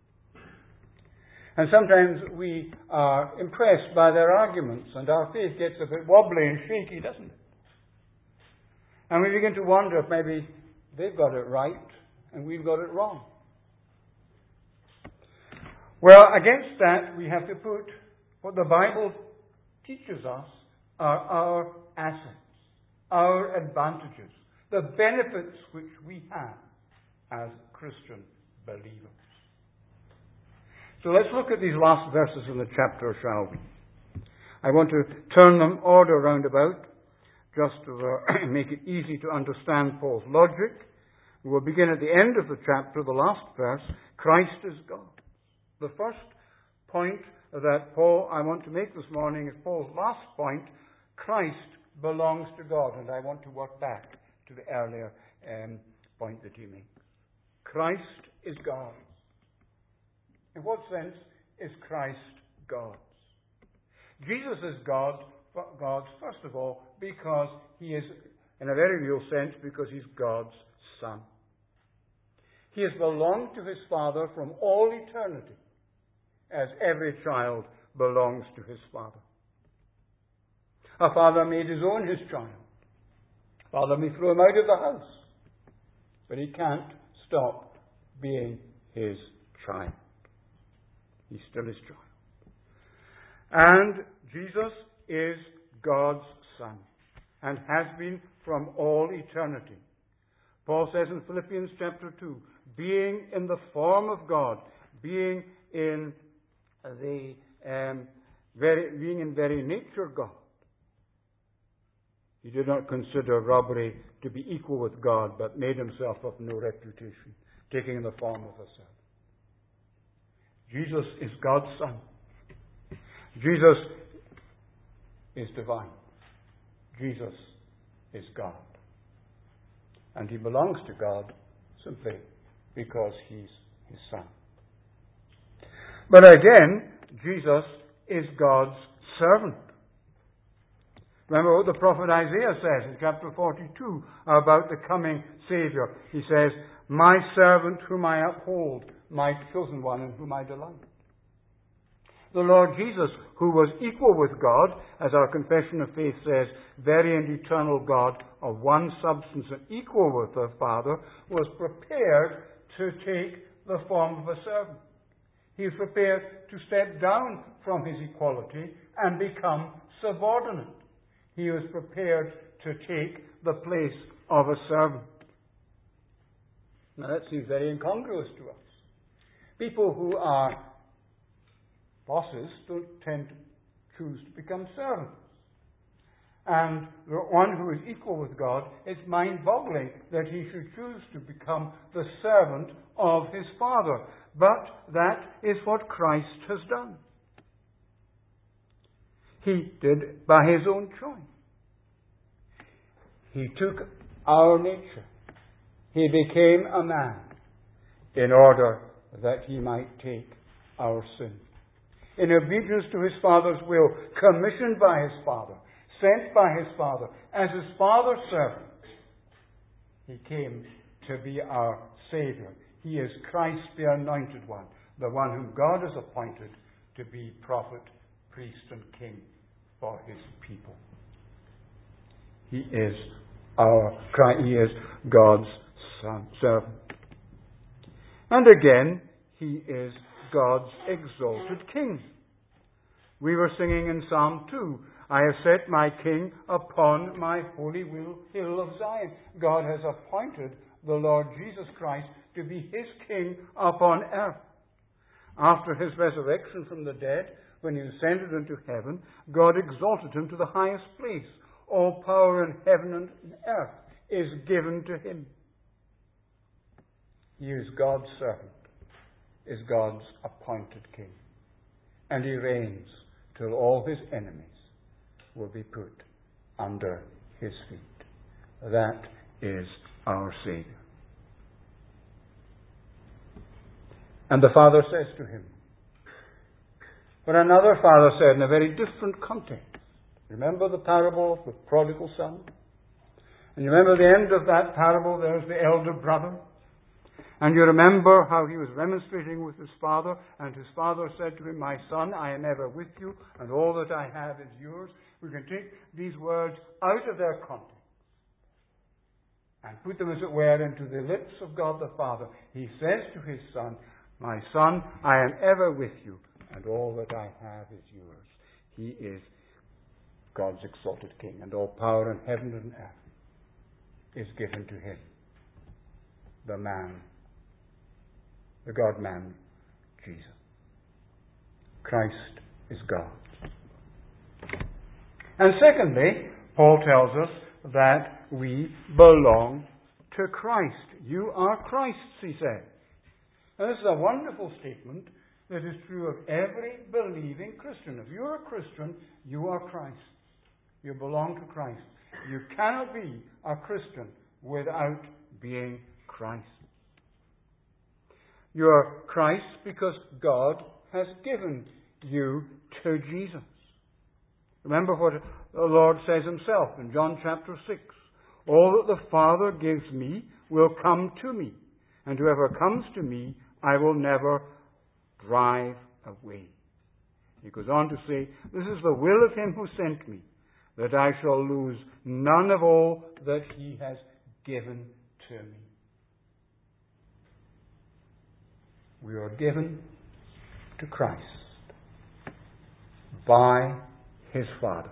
And sometimes we are impressed by their arguments, and our faith gets a bit wobbly and shaky, doesn't it? And we begin to wonder if maybe they've got it right and we've got it wrong. Well, against that, we have to put what the Bible teaches us are our assets, our advantages, the benefits which we have as Christian believers. So let's look at these last verses in the chapter, shall we? I want to turn them order roundabout, just to make it easy to understand Paul's logic. We will begin at the end of the chapter, the last verse, Christ is God. The first point that I want to make this morning is Paul's last point, Christ belongs to God. And I want to work back to the earlier point that he makes. Christ is God. In what sense is Christ God's? Jesus is God's, first of all, because he is, in a very real sense, because he's God's Son. He has belonged to his Father from all eternity, as every child belongs to his father. A father may disown his child. A father may throw him out of the house. But he can't stop being his child. He's still his child. And Jesus is God's Son and has been from all eternity. Paul says in Philippians chapter 2, being in the form of God, being in very nature God, he did not consider robbery to be equal with God, but made himself of no reputation, taking the form of a servant. Jesus is God's Son. Jesus is divine. Jesus is God. And he belongs to God simply because he's his Son. But again, Jesus is God's servant. Remember what the prophet Isaiah says in chapter 42 about the coming Savior. He says, my servant whom I uphold, my chosen one in whom I delight. The Lord Jesus, who was equal with God, as our confession of faith says, very and eternal God, of one substance and equal with the Father, was prepared to take the form of a servant. He was prepared to step down from his equality and become subordinate. He was prepared to take the place of a servant. Now that seems very incongruous to us. People who are bosses don't tend to choose to become servants. And the one who is equal with God, it's mind-boggling that he should choose to become the servant of his Father. But that is what Christ has done. He did by his own choice. He took our nature. He became a man in order that he might take our sin. In obedience to his Father's will, commissioned by his Father, sent by his Father, as his Father's servant, he came to be our Savior. He is Christ the Anointed One, the one whom God has appointed to be prophet, priest, and king for his people. He is God's Son, servant. And again, he is God's exalted King. We were singing in Psalm 2, I have set my King upon my holy hill of Zion. God has appointed the Lord Jesus Christ to be his King upon earth. After his resurrection from the dead, when he ascended into heaven, God exalted him to the highest place. All power in heaven and in earth is given to him. He is God's servant, is God's appointed King. And he reigns till all his enemies will be put under his feet. That is our Savior. And the Father says to him, but another father said in a very different context. Remember the parable of the prodigal son? And you remember the end of that parable, there's the elder brother. And you remember how he was remonstrating with his father, and his father said to him, my son, I am ever with you, and all that I have is yours. We can take these words out of their context and put them, as it were, into the lips of God the Father. He says to his son, my son, I am ever with you, and all that I have is yours. He is God's exalted King, and all power in heaven and earth is given to him. The man, the God-man, Jesus. Christ is God. And secondly, Paul tells us that we belong to Christ. You are Christ's, he said. And this is a wonderful statement that is true of every believing Christian. If you're a Christian, you are Christ. You belong to Christ. You cannot be a Christian without being Christ. You are Christ because God has given you to Jesus. Remember what the Lord says himself in John chapter 6. All that the Father gives me will come to me, and whoever comes to me, I will never drive away. He goes on to say, this is the will of him who sent me, that I shall lose none of all that he has given to me. We are given to Christ. by his Father.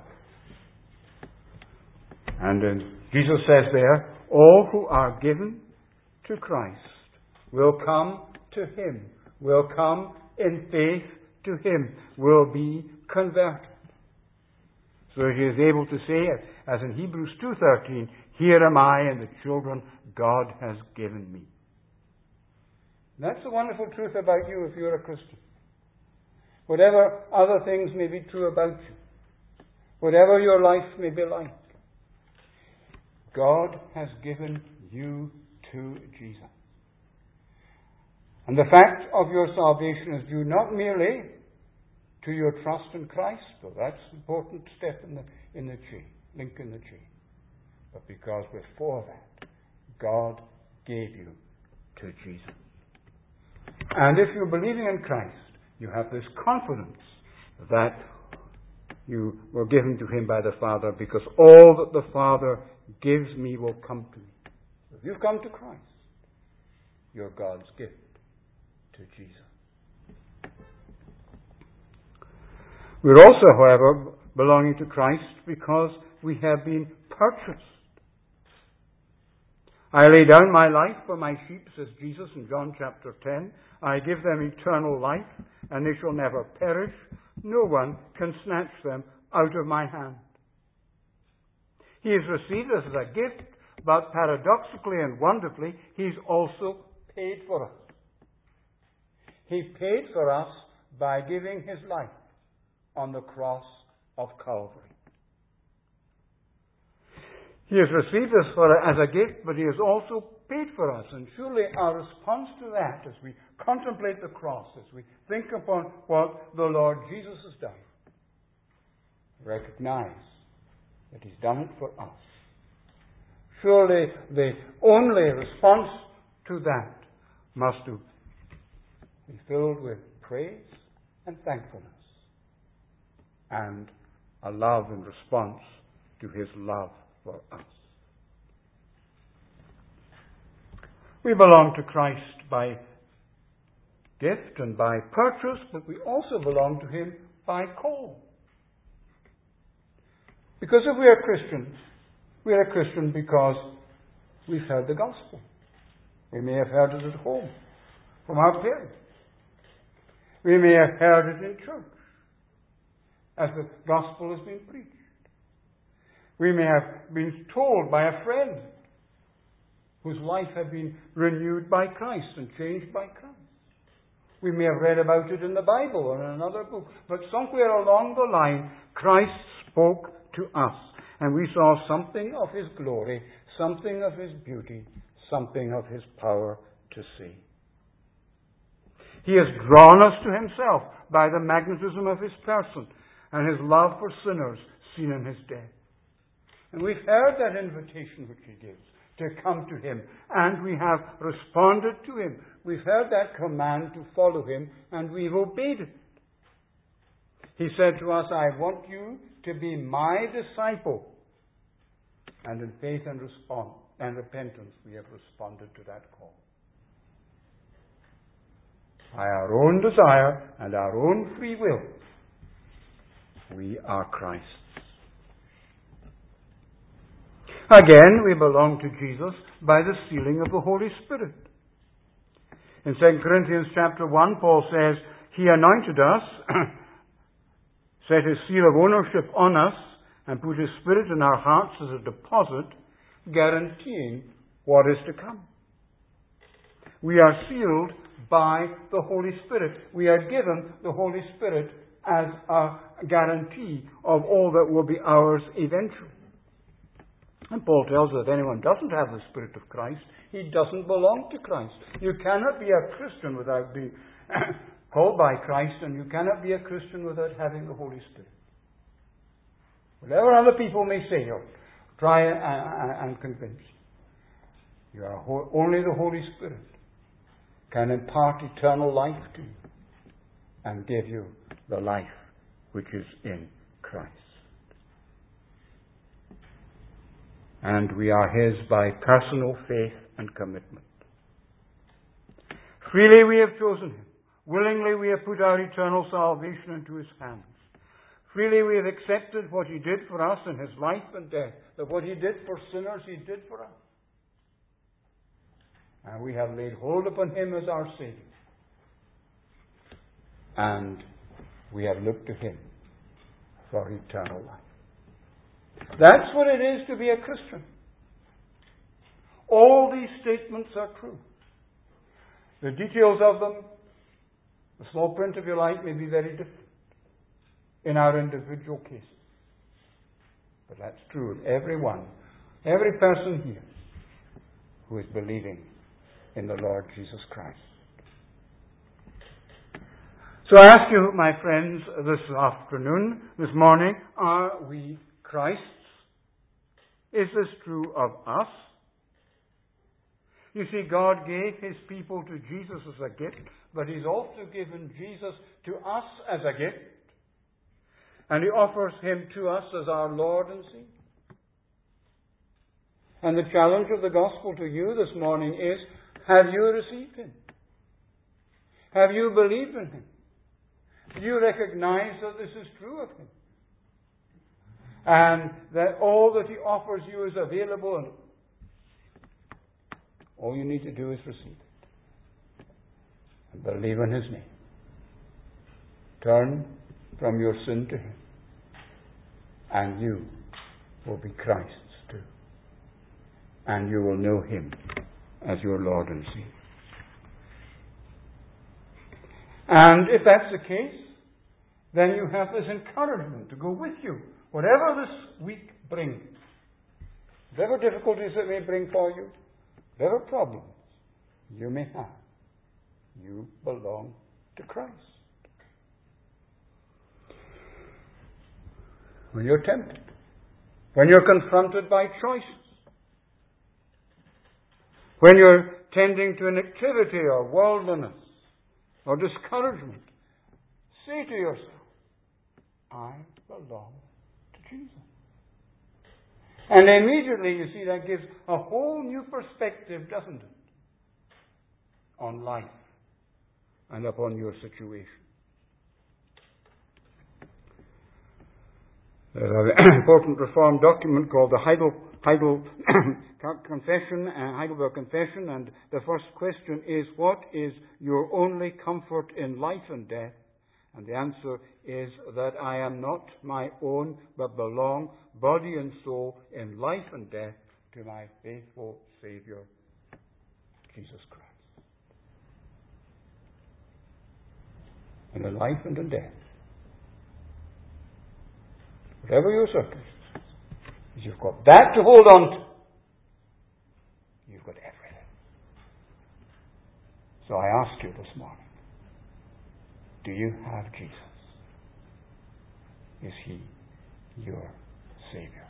And Jesus says there, all who are given to Christ will come to him, will come in faith to him, will be converted. So he is able to say, as in Hebrews 2:13, here am I and the children God has given me. And that's the wonderful truth about you if you're a Christian. Whatever other things may be true about you, whatever your life may be like, God has given you to Jesus. And the fact of your salvation is due not merely to your trust in Christ, though that's an important step in the chain, link in the chain, but because before that, God gave you to Jesus. And if you're believing in Christ, you have this confidence that you were given to him by the Father, because all that the Father gives me will come to me. If you've come to Christ, you're God's gift to Jesus. We're also, however, belonging to Christ because we have been purchased. I lay down my life for my sheep, says Jesus in John chapter 10. I give them eternal life, and they shall never perish. No one can snatch them out of my hand. He has received us as a gift, but paradoxically and wonderfully, he's also paid for us. He paid for us by giving his life on the cross of Calvary. He has received us as a gift, but he has also paid for us. And surely our response to that, as we contemplate the cross, as we think upon what the Lord Jesus has done, recognize that he's done it for us. Surely the only response to that must be filled with praise and thankfulness and a love in response to his love for us. We belong to Christ by gift and by purchase, but we also belong to him by call. Because if we are Christians, we are a Christian because we've heard the gospel. We may have heard it at home from our parents. We may have heard it in church as the gospel has been preached. We may have been told by a friend whose life had been renewed by Christ and changed by Christ. We may have read about it in the Bible or in another book, but somewhere along the line, Christ spoke to us, and we saw something of his glory, something of his beauty, something of his power to see. He has drawn us to himself by the magnetism of his person and his love for sinners seen in his death. And we've heard that invitation which he gives to come to him, and we have responded to him. We've heard that command to follow him, and we've obeyed it. He said to us, I want you to be my disciple. And in faith and repentance, we have responded to that call. By our own desire and our own free will, we are Christ's. Again, we belong to Jesus by the sealing of the Holy Spirit. In 2 Corinthians chapter 1, Paul says, he anointed us, set his seal of ownership on us, and put his Spirit in our hearts as a deposit, guaranteeing what is to come. We are sealed by the Holy Spirit. We are given the Holy Spirit as a guarantee of all that will be ours eventually. And Paul tells us if anyone doesn't have the Spirit of Christ, he doesn't belong to Christ. You cannot be a Christian without being called by Christ, and you cannot be a Christian without having the Holy Spirit. Whatever other people may say or try and convince you, only the Holy Spirit can impart eternal life to you and give you the life which is in Christ. And we are his by personal faith and commitment. Freely we have chosen him. Willingly we have put our eternal salvation into his hands. Freely we have accepted what He did for us in His life and death. That what He did for sinners, He did for us. And we have laid hold upon Him as our Savior. And we have looked to Him for eternal life. That's what it is to be a Christian. All these statements are true. The details of them, the small print of your life may be very different in our individual cases. But that's true of everyone, every person here who is believing in the Lord Jesus Christ. So I ask you, my friends, this afternoon, this morning, are we Christ's? Is this true of us? You see, God gave His people to Jesus as a gift, but He's also given Jesus to us as a gift. And He offers Him to us as our Lord and Savior. And the challenge of the gospel to you this morning is, have you received Him? Have you believed in Him? Do you recognize that this is true of Him? And that all that He offers you is available, and all you need to do is receive it and believe in His name. Turn from your sin to Him, and you will be Christ's too. And you will know Him as your Lord and Savior. And if that's the case, then you have this encouragement to go with you, whatever this week brings. Whatever difficulties it may bring for you, whatever problems you may have, you belong to Christ. When you're tempted, when you're confronted by choices, when you're tending to inactivity or worldliness or discouragement, say to yourself, I belong to Jesus. And immediately, you see, that gives a whole new perspective, doesn't it, on life and upon your situation. There's an important Reformed document called the Heidelberg Confession, and the first question is, what is your only comfort in life and death? And the answer is that I am not my own, but belong, body and soul, in life and death, to my faithful Savior, Jesus Christ. And in life and in death, whatever your circumstances, you've got that to hold on to. You've got everything. So I ask you this morning, do you have Jesus? Is He your Savior?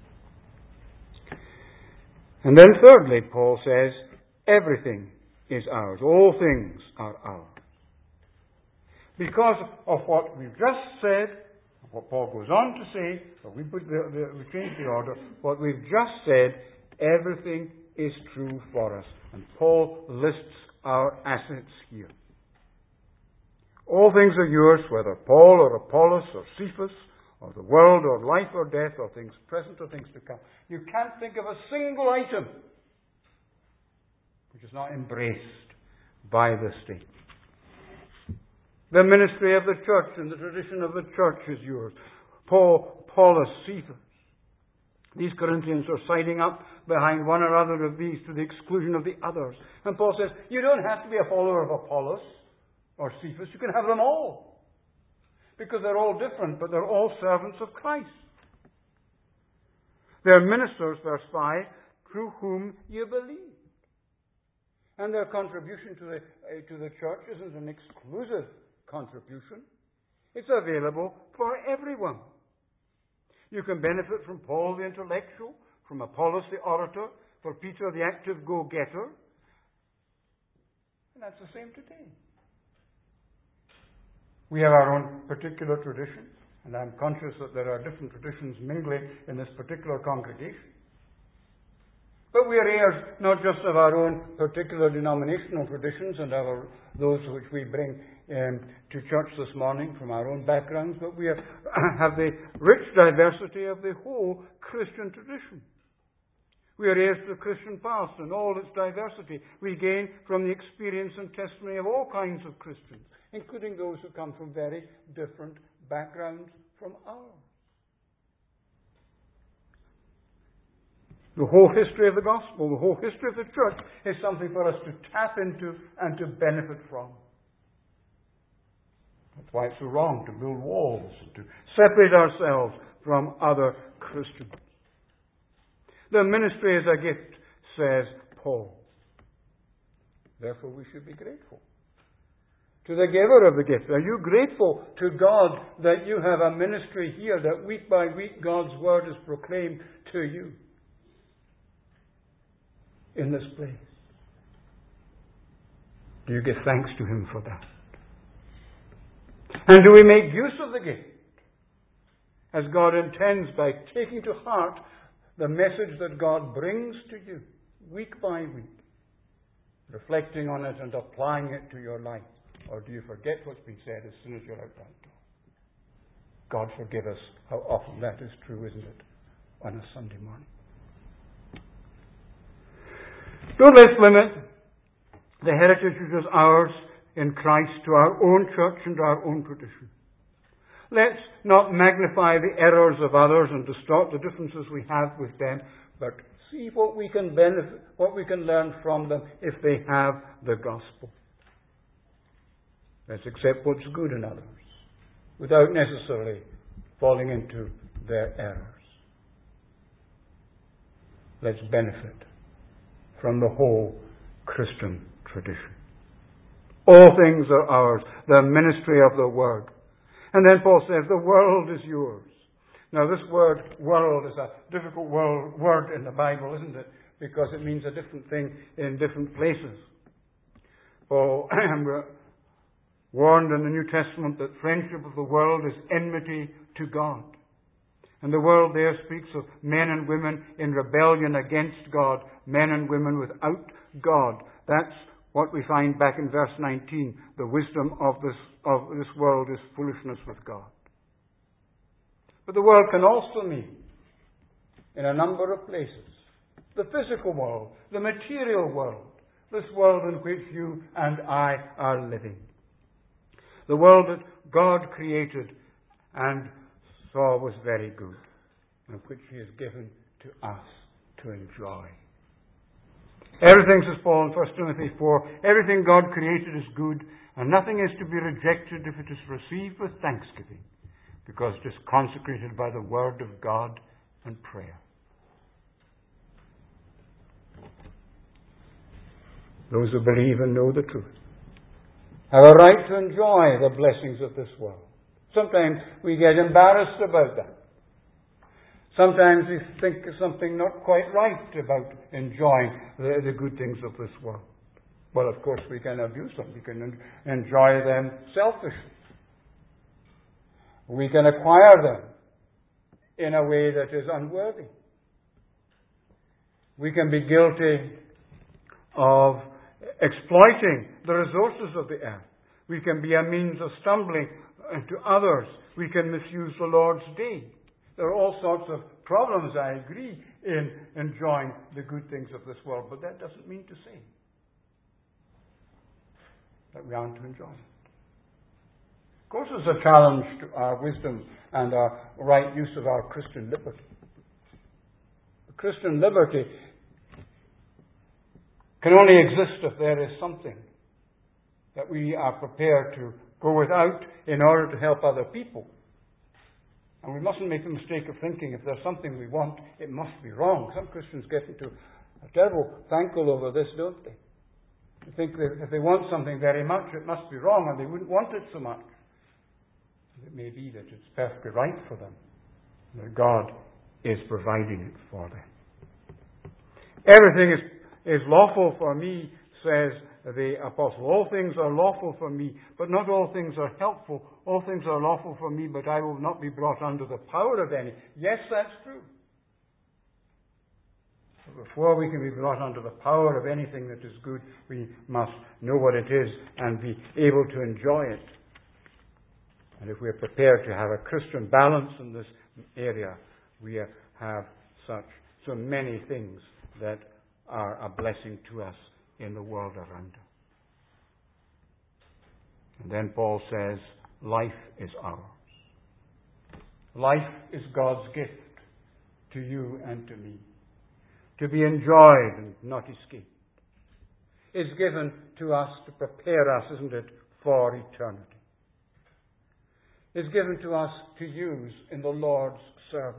And then thirdly, Paul says, everything is ours. All things are ours. Because of what we've just said, what Paul goes on to say, but we change the order, what we've just said, everything is true for us. And Paul lists our assets here. All things are yours, whether Paul or Apollos or Cephas or the world or life or death or things present or things to come. You can't think of a single item which is not embraced by this statement. The ministry of the church and the tradition of the church is yours. Paul, Apollos, Cephas. These Corinthians are siding up behind one or other of these to the exclusion of the others. And Paul says, you don't have to be a follower of Apollos or Cephas. You can have them all. Because they're all different, but they're all servants of Christ. They're ministers, verse 5, through whom you believe. And their contribution to the church isn't an exclusive contribution. It's available for everyone. You can benefit from Paul the intellectual, from Apollos the orator, for Peter the active go-getter. And that's the same today. We have our own particular traditions, and I'm conscious that there are different traditions mingling in this particular congregation. But we are heirs not just of our own particular denominational traditions and those which we bring to church this morning from our own backgrounds, but we have the rich diversity of the whole Christian tradition. We are heirs to the Christian past and all its diversity we gain from the experience and testimony of all kinds of Christians, including those who come from very different backgrounds from ours. The whole history of the gospel, the whole history of the church is something for us to tap into and to benefit from. That's why it's so wrong to build walls and to separate ourselves from other Christians. The ministry is a gift, says Paul. Therefore we should be grateful to the giver of the gift. Are you grateful to God that you have a ministry here, that week by week God's word is proclaimed to you in this place? Do you give thanks to Him for that? And do we make use of the gift as God intends by taking to heart the message that God brings to you week by week, reflecting on it and applying it to your life? Or do you forget what's been said as soon as you're out that door? God forgive us how often that is true, isn't it, on a Sunday morning? Don't let's limit the heritage which is ours in Christ to our own church and our own tradition. Let's not magnify the errors of others and distort the differences we have with them, but see what we can benefit, what we can learn from them if they have the gospel. Let's accept what's good in others without necessarily falling into their errors. Let's benefit from the whole Christian tradition. All things are ours, the ministry of the Word. And then Paul says, the world is yours. Now this word, world, is a difficult word in the Bible, isn't it? Because it means a different thing in different places. Paul warned in the New Testament that friendship of the world is enmity to God. And the world there speaks of men and women in rebellion against God, men and women without God. That's what we find back in verse 19. The wisdom of this world is foolishness with God. But the world can also mean, in a number of places, the physical world, the material world, this world in which you and I are living. The world that God created and saw was very good, and which He has given to us to enjoy. Everything, says Paul in 1 Timothy 4, everything God created is good, and nothing is to be rejected if it is received with thanksgiving, because it is consecrated by the Word of God and prayer. Those who believe and know the truth have a right to enjoy the blessings of this world. Sometimes we get embarrassed about that. Sometimes we think there's something not quite right about enjoying the good things of this world. Well, of course, we can abuse them. We can enjoy them selfishly. We can acquire them in a way that is unworthy. We can be guilty of exploiting the resources of the earth. We can be a means of stumbling to others. We can misuse the Lord's day. There are all sorts of problems, I agree, in enjoying the good things of this world, but that doesn't mean to say that we aren't to enjoy it. Of course, it's a challenge to our wisdom and our right use of our Christian liberty. Christian liberty can only exist if there is something that we are prepared to go without in order to help other people. And we mustn't make the mistake of thinking if there's something we want, it must be wrong. Some Christians get into a terrible thankful over this, don't they? They think that if they want something very much, it must be wrong, and they wouldn't want it so much. It may be that it's perfectly right for them, that God is providing it for them. Everything is lawful for me, says the apostle. All things are lawful for me, but not all things are helpful. All things are lawful for me, but I will not be brought under the power of any. Yes, that's true. Before we can be brought under the power of anything that is good, we must know what it is and be able to enjoy it. And if we are prepared to have a Christian balance in this area, we have so many things that are a blessing to us in the world around us. And then Paul says, life is ours. Life is God's gift to you and to me, to be enjoyed and not escaped. It's given to us to prepare us, isn't it, for eternity. It's given to us to use in the Lord's service.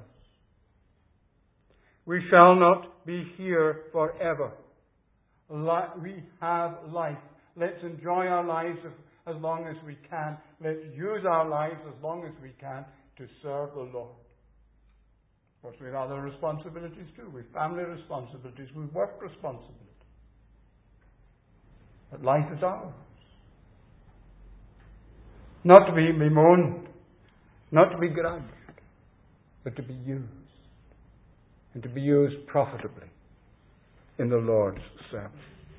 We shall not be here forever. We have life. Let's enjoy our lives as long as we can. Let's use our lives as long as we can to serve the Lord. Of course, we have other responsibilities too. We have family responsibilities. We have work responsibilities. But life is ours. Not to be bemoaned, not to be grudged, but to be used. And to be used profitably in the Lord's service.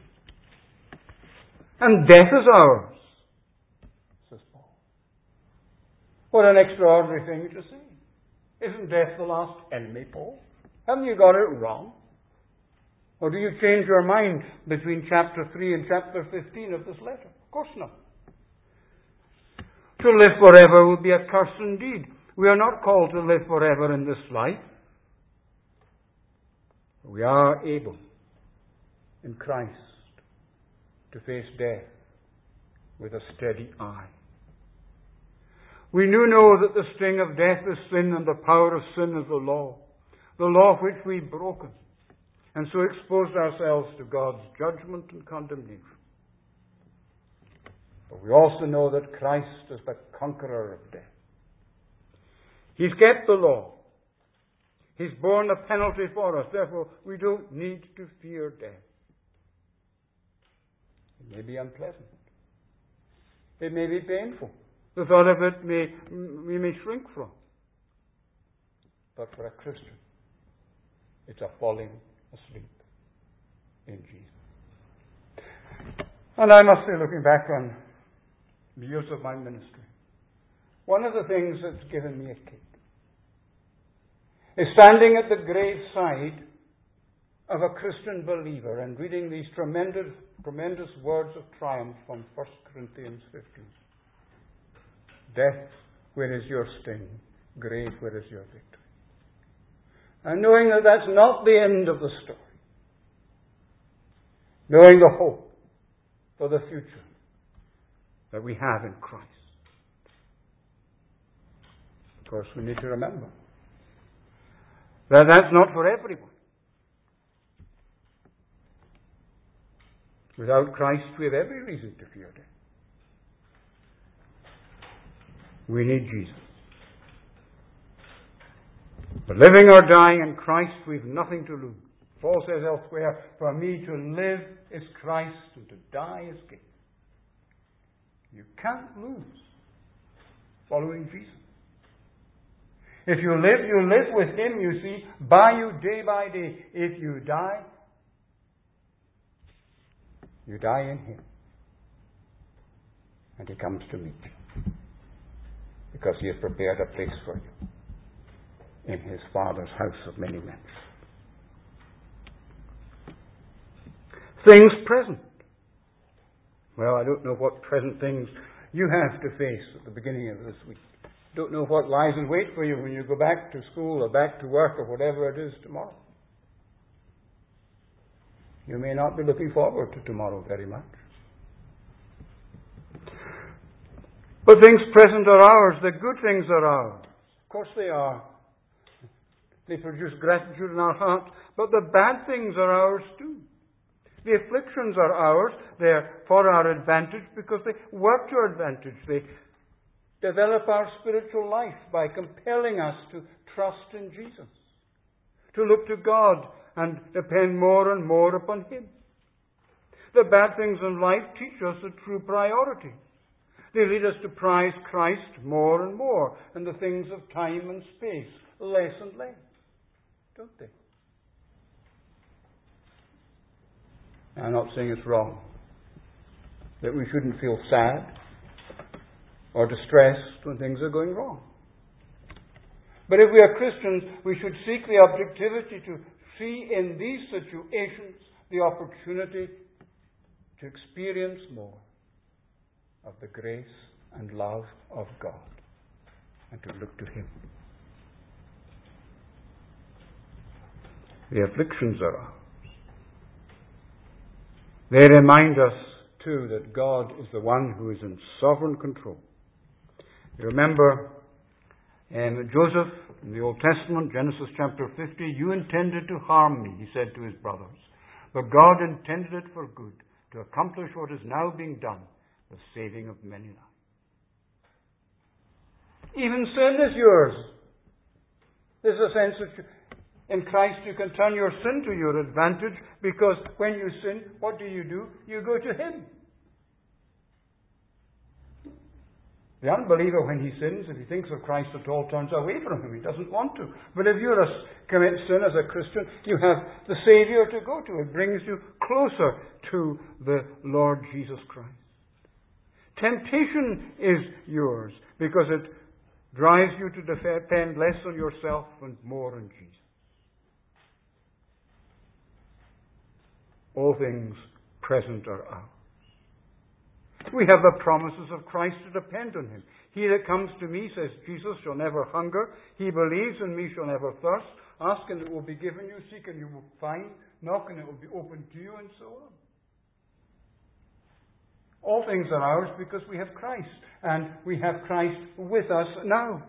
And death is ours, says Paul. What an extraordinary thing to say. Isn't death the last enemy, Paul? Haven't you got it wrong? Or do you change your mind between chapter 3 and chapter 15 of this letter? Of course not. To live forever will be a curse indeed. We are not called to live forever in this life. We are able, in Christ, to face death with a steady eye. We do know that the sting of death is sin, and the power of sin is the law which we've broken, and so exposed ourselves to God's judgment and condemnation. But we also know that Christ is the conqueror of death. He's kept the law. He's borne the penalty for us. Therefore, we don't need to fear death. It may be unpleasant. It may be painful. The thought of it we may shrink from. But for a Christian, it's a falling asleep in Jesus. And I must say, looking back on the years of my ministry, one of the things that's given me a kick is standing at the graveside of a Christian believer and reading these tremendous words of triumph from 1 Corinthians 15. Death, where is your sting? Grave, where is your victory? And knowing that that's not the end of the story. Knowing the hope for the future that we have in Christ. Of course, we need to remember that that's not for everyone. Without Christ, we have every reason to fear death. We need Jesus. But living or dying in Christ, we've nothing to lose. Paul says elsewhere, for me to live is Christ and to die is gain. You can't lose following Jesus. If you live with Him, you see, by you day by day. If you die in Him. And He comes to meet you. Because He has prepared a place for you in His Father's house of many mansions. Things present. Well, I don't know what present things you have to face at the beginning of this week. Don't know what lies in wait for you when you go back to school or back to work or whatever it is tomorrow. You may not be looking forward to tomorrow very much. But things present are ours. The good things are ours. Of course they are. They produce gratitude in our heart. But the bad things are ours too. The afflictions are ours. They're for our advantage because they work to our advantage. They develop our spiritual life by compelling us to trust in Jesus, to look to God and depend more and more upon Him. The bad things in life teach us the true priority. They lead us to prize Christ more and more, and the things of time and space less and less, don't they? I'm not saying it's wrong, that we shouldn't feel sad or distressed when things are going wrong. But if we are Christians, we should seek the objectivity to see in these situations the opportunity to experience more of the grace and love of God and to look to Him. The afflictions are ours. They remind us, too, that God is the one who is in sovereign control. You remember Joseph in the Old Testament, Genesis chapter 50, "You intended to harm me," he said to his brothers, "but God intended it for good, to accomplish what is now being done, the saving of many lives." Even sin is yours. There's a sense that in Christ you can turn your sin to your advantage, because when you sin, what do? You go to Him. The unbeliever, when he sins, if he thinks of Christ at all, turns away from Him. He doesn't want to. But if you commit sin as a Christian, you have the Saviour to go to. It brings you closer to the Lord Jesus Christ. Temptation is yours because it drives you to depend less on yourself and more on Jesus. All things present are ours. We have the promises of Christ to depend on Him. "He that comes to me," says Jesus, "shall never hunger. He believes in me shall never thirst. Ask and it will be given you. Seek and you will find. Knock and it will be opened to you," and so on. All things are ours because we have Christ. And we have Christ with us now.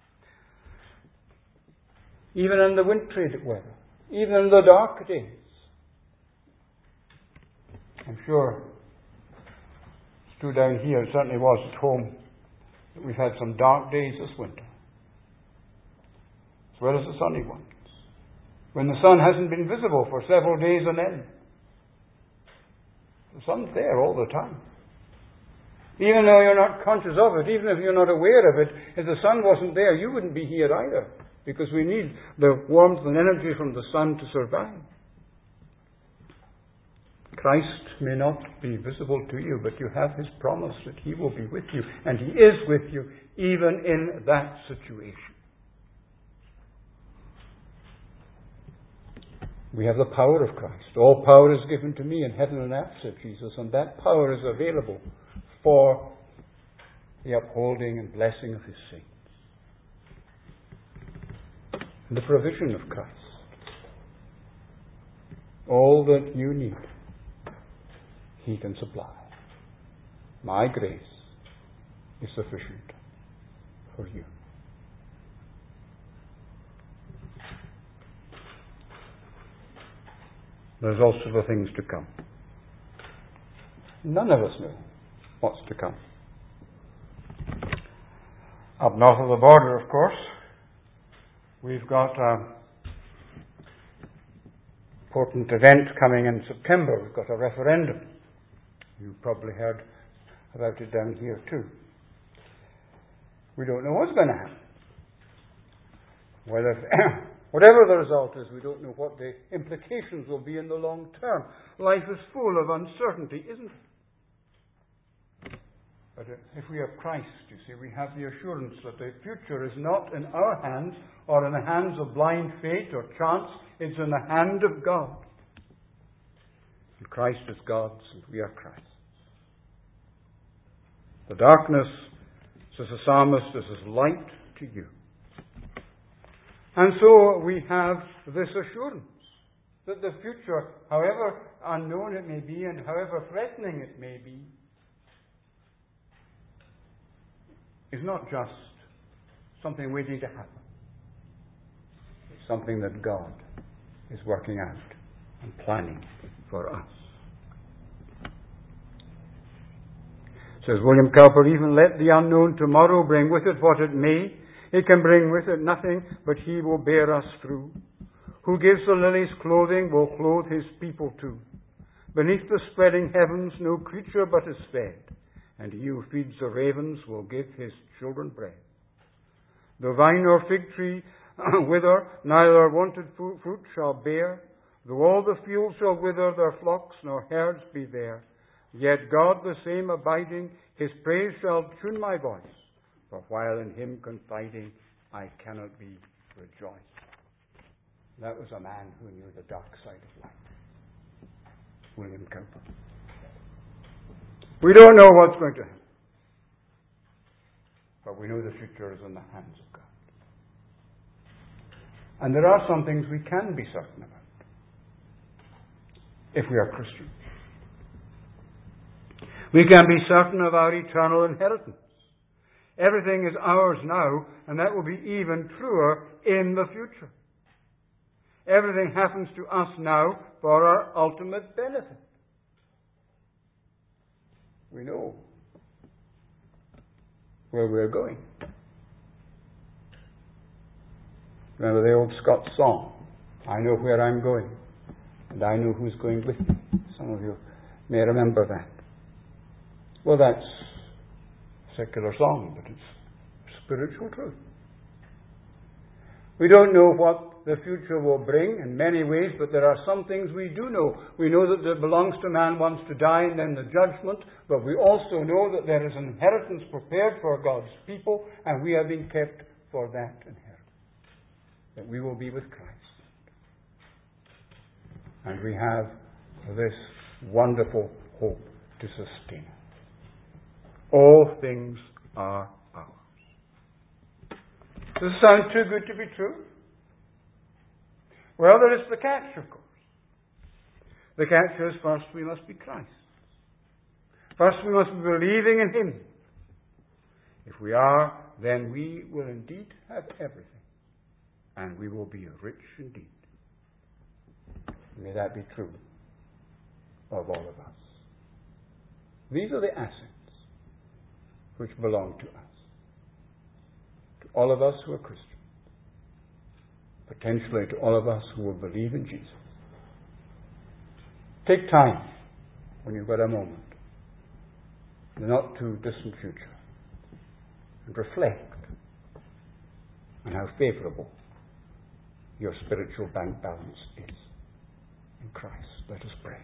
Even in the wintry weather. Even in the dark days. I'm sure it's true down here, it certainly was at home, that we've had some dark days this winter, as well as the sunny ones, when the sun hasn't been visible for several days on end. The sun's there all the time. Even though you're not conscious of it, even if you're not aware of it, if the sun wasn't there, you wouldn't be here either, because we need the warmth and energy from the sun to survive. Christ may not be visible to you, but you have His promise that He will be with you, and He is with you even in that situation. We have the power of Christ. "All power is given to me in heaven and earth," said Jesus, and that power is available for the upholding and blessing of His saints. And the provision of Christ. All that you need, He can supply. "My grace is sufficient for you." There's also the things to come. None of us know what's to come. Up north of the border, of course, we've got an important event coming in September. We've got a referendum. You've probably heard about it down here too. We don't know what's going to happen. Whatever the result is, we don't know what the implications will be in the long term. Life is full of uncertainty, isn't it? But if we have Christ, you see, we have the assurance that the future is not in our hands or in the hands of blind fate or chance. It's in the hand of God. And Christ is God's and we are Christ's. The darkness, says the psalmist, is as light to you. And so we have this assurance that the future, however unknown it may be and however threatening it may be, is not just something waiting to happen. It's something that God is working out and planning for us. Says William Cowper, "Even let the unknown tomorrow bring with it what it may, it can bring with it nothing, but He will bear us through. Who gives the lilies clothing will clothe His people too. Beneath the spreading heavens no creature but is fed, and He who feeds the ravens will give His children bread. The vine or fig tree wither, neither wanted fruit shall bear. Though all the fields shall wither, their flocks nor herds be there, yet God the same abiding, his praise shall tune my voice. For while in him confiding, I cannot be rejoiced. That was a man who knew the dark side of life. William Cowper. We don't know what's going to happen, but we know the future is in the hands of God. And there are some things we can be certain about if we are Christians. We can be certain of our eternal inheritance. Everything is ours now, and that will be even truer in the future. Everything happens to us now for our ultimate benefit. We know where we're going. Remember the old Scots song, I know where I'm going, and I know who's going with me. Some of you may remember that. Well, that's a secular song, but it's spiritual truth. We don't know what the future will bring in many ways, but there are some things we do know. We know that it belongs to man once to die and then the judgment, but we also know that there is an inheritance prepared for God's people, and we have been kept for that inheritance, that we will be with Christ. And we have this wonderful hope to sustain us. All things are ours. Does it sound too good to be true? Well, there is the catch, of course. The catch is first we must be Christ. First we must be believing in him. If we are, then we will indeed have everything. And we will be rich indeed. May that be true of all of us. These are the assets which belong to us. To all of us who are Christians. Potentially to all of us who will believe in Jesus. Take time, when you've got a moment, in the not too distant future, and reflect on how favourable your spiritual bank balance is in Christ. Let us pray.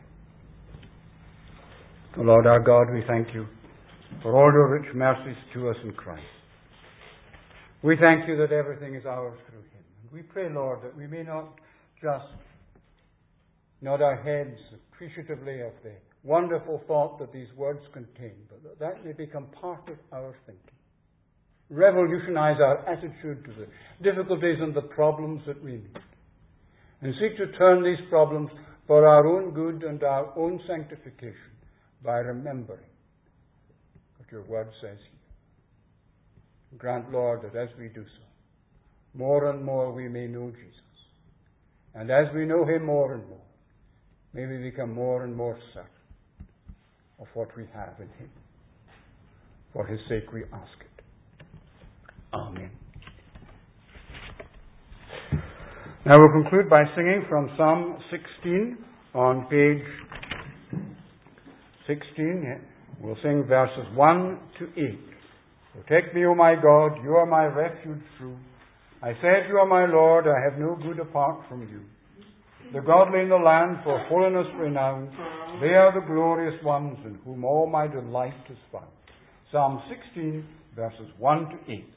O Lord our God, we thank you for all your rich mercies to us in Christ. We thank you that everything is ours through him. And we pray, Lord, that we may not just nod our heads appreciatively of the wonderful thought that these words contain, but that may become part of our thinking. Revolutionize our attitude to the difficulties and the problems that we meet. And seek to turn these problems for our own good and our own sanctification by remembering what your word says here. Grant, Lord, that as we do so, more and more we may know Jesus. And as we know him more and more, may we become more and more certain of what we have in him. For his sake we ask it. Amen. Now we'll conclude by singing from Psalm 16 on page 16. We'll sing verses 1 to 8. Protect me, O my God, you are my refuge true. I said, you are my Lord, I have no good apart from you. The godly in the land for holiness renowned, they are the glorious ones in whom all my delight is found. Psalm 16, verses 1 to 8.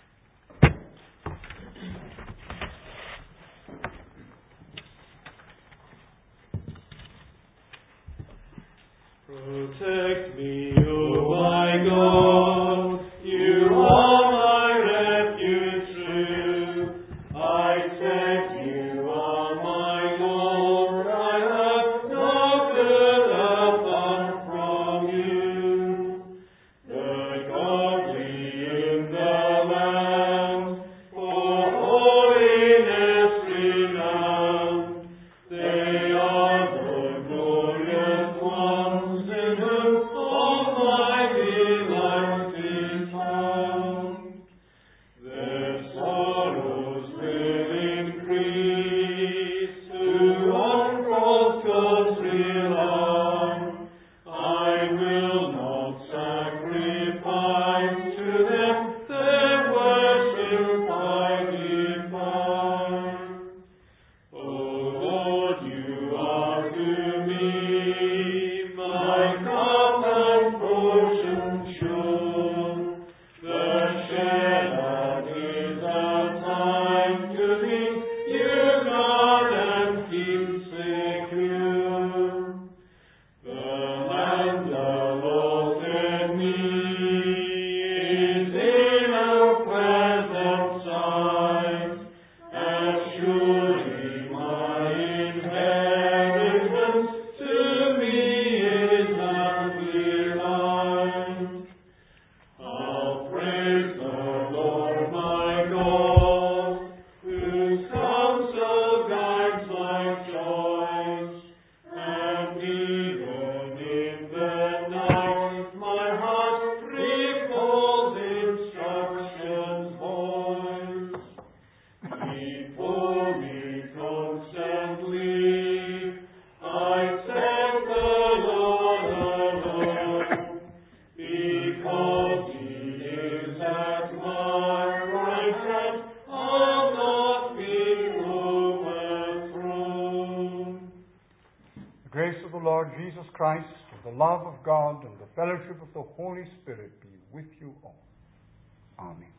Protect me, O my God, you are my refuge true. I said you are my Lord, I have no good apart from you. The godly in the land, for holiness renowned, they are the glorious ones in whom all my Jesus Christ, and the love of God, and the fellowship of the Holy Spirit be with you all. Amen.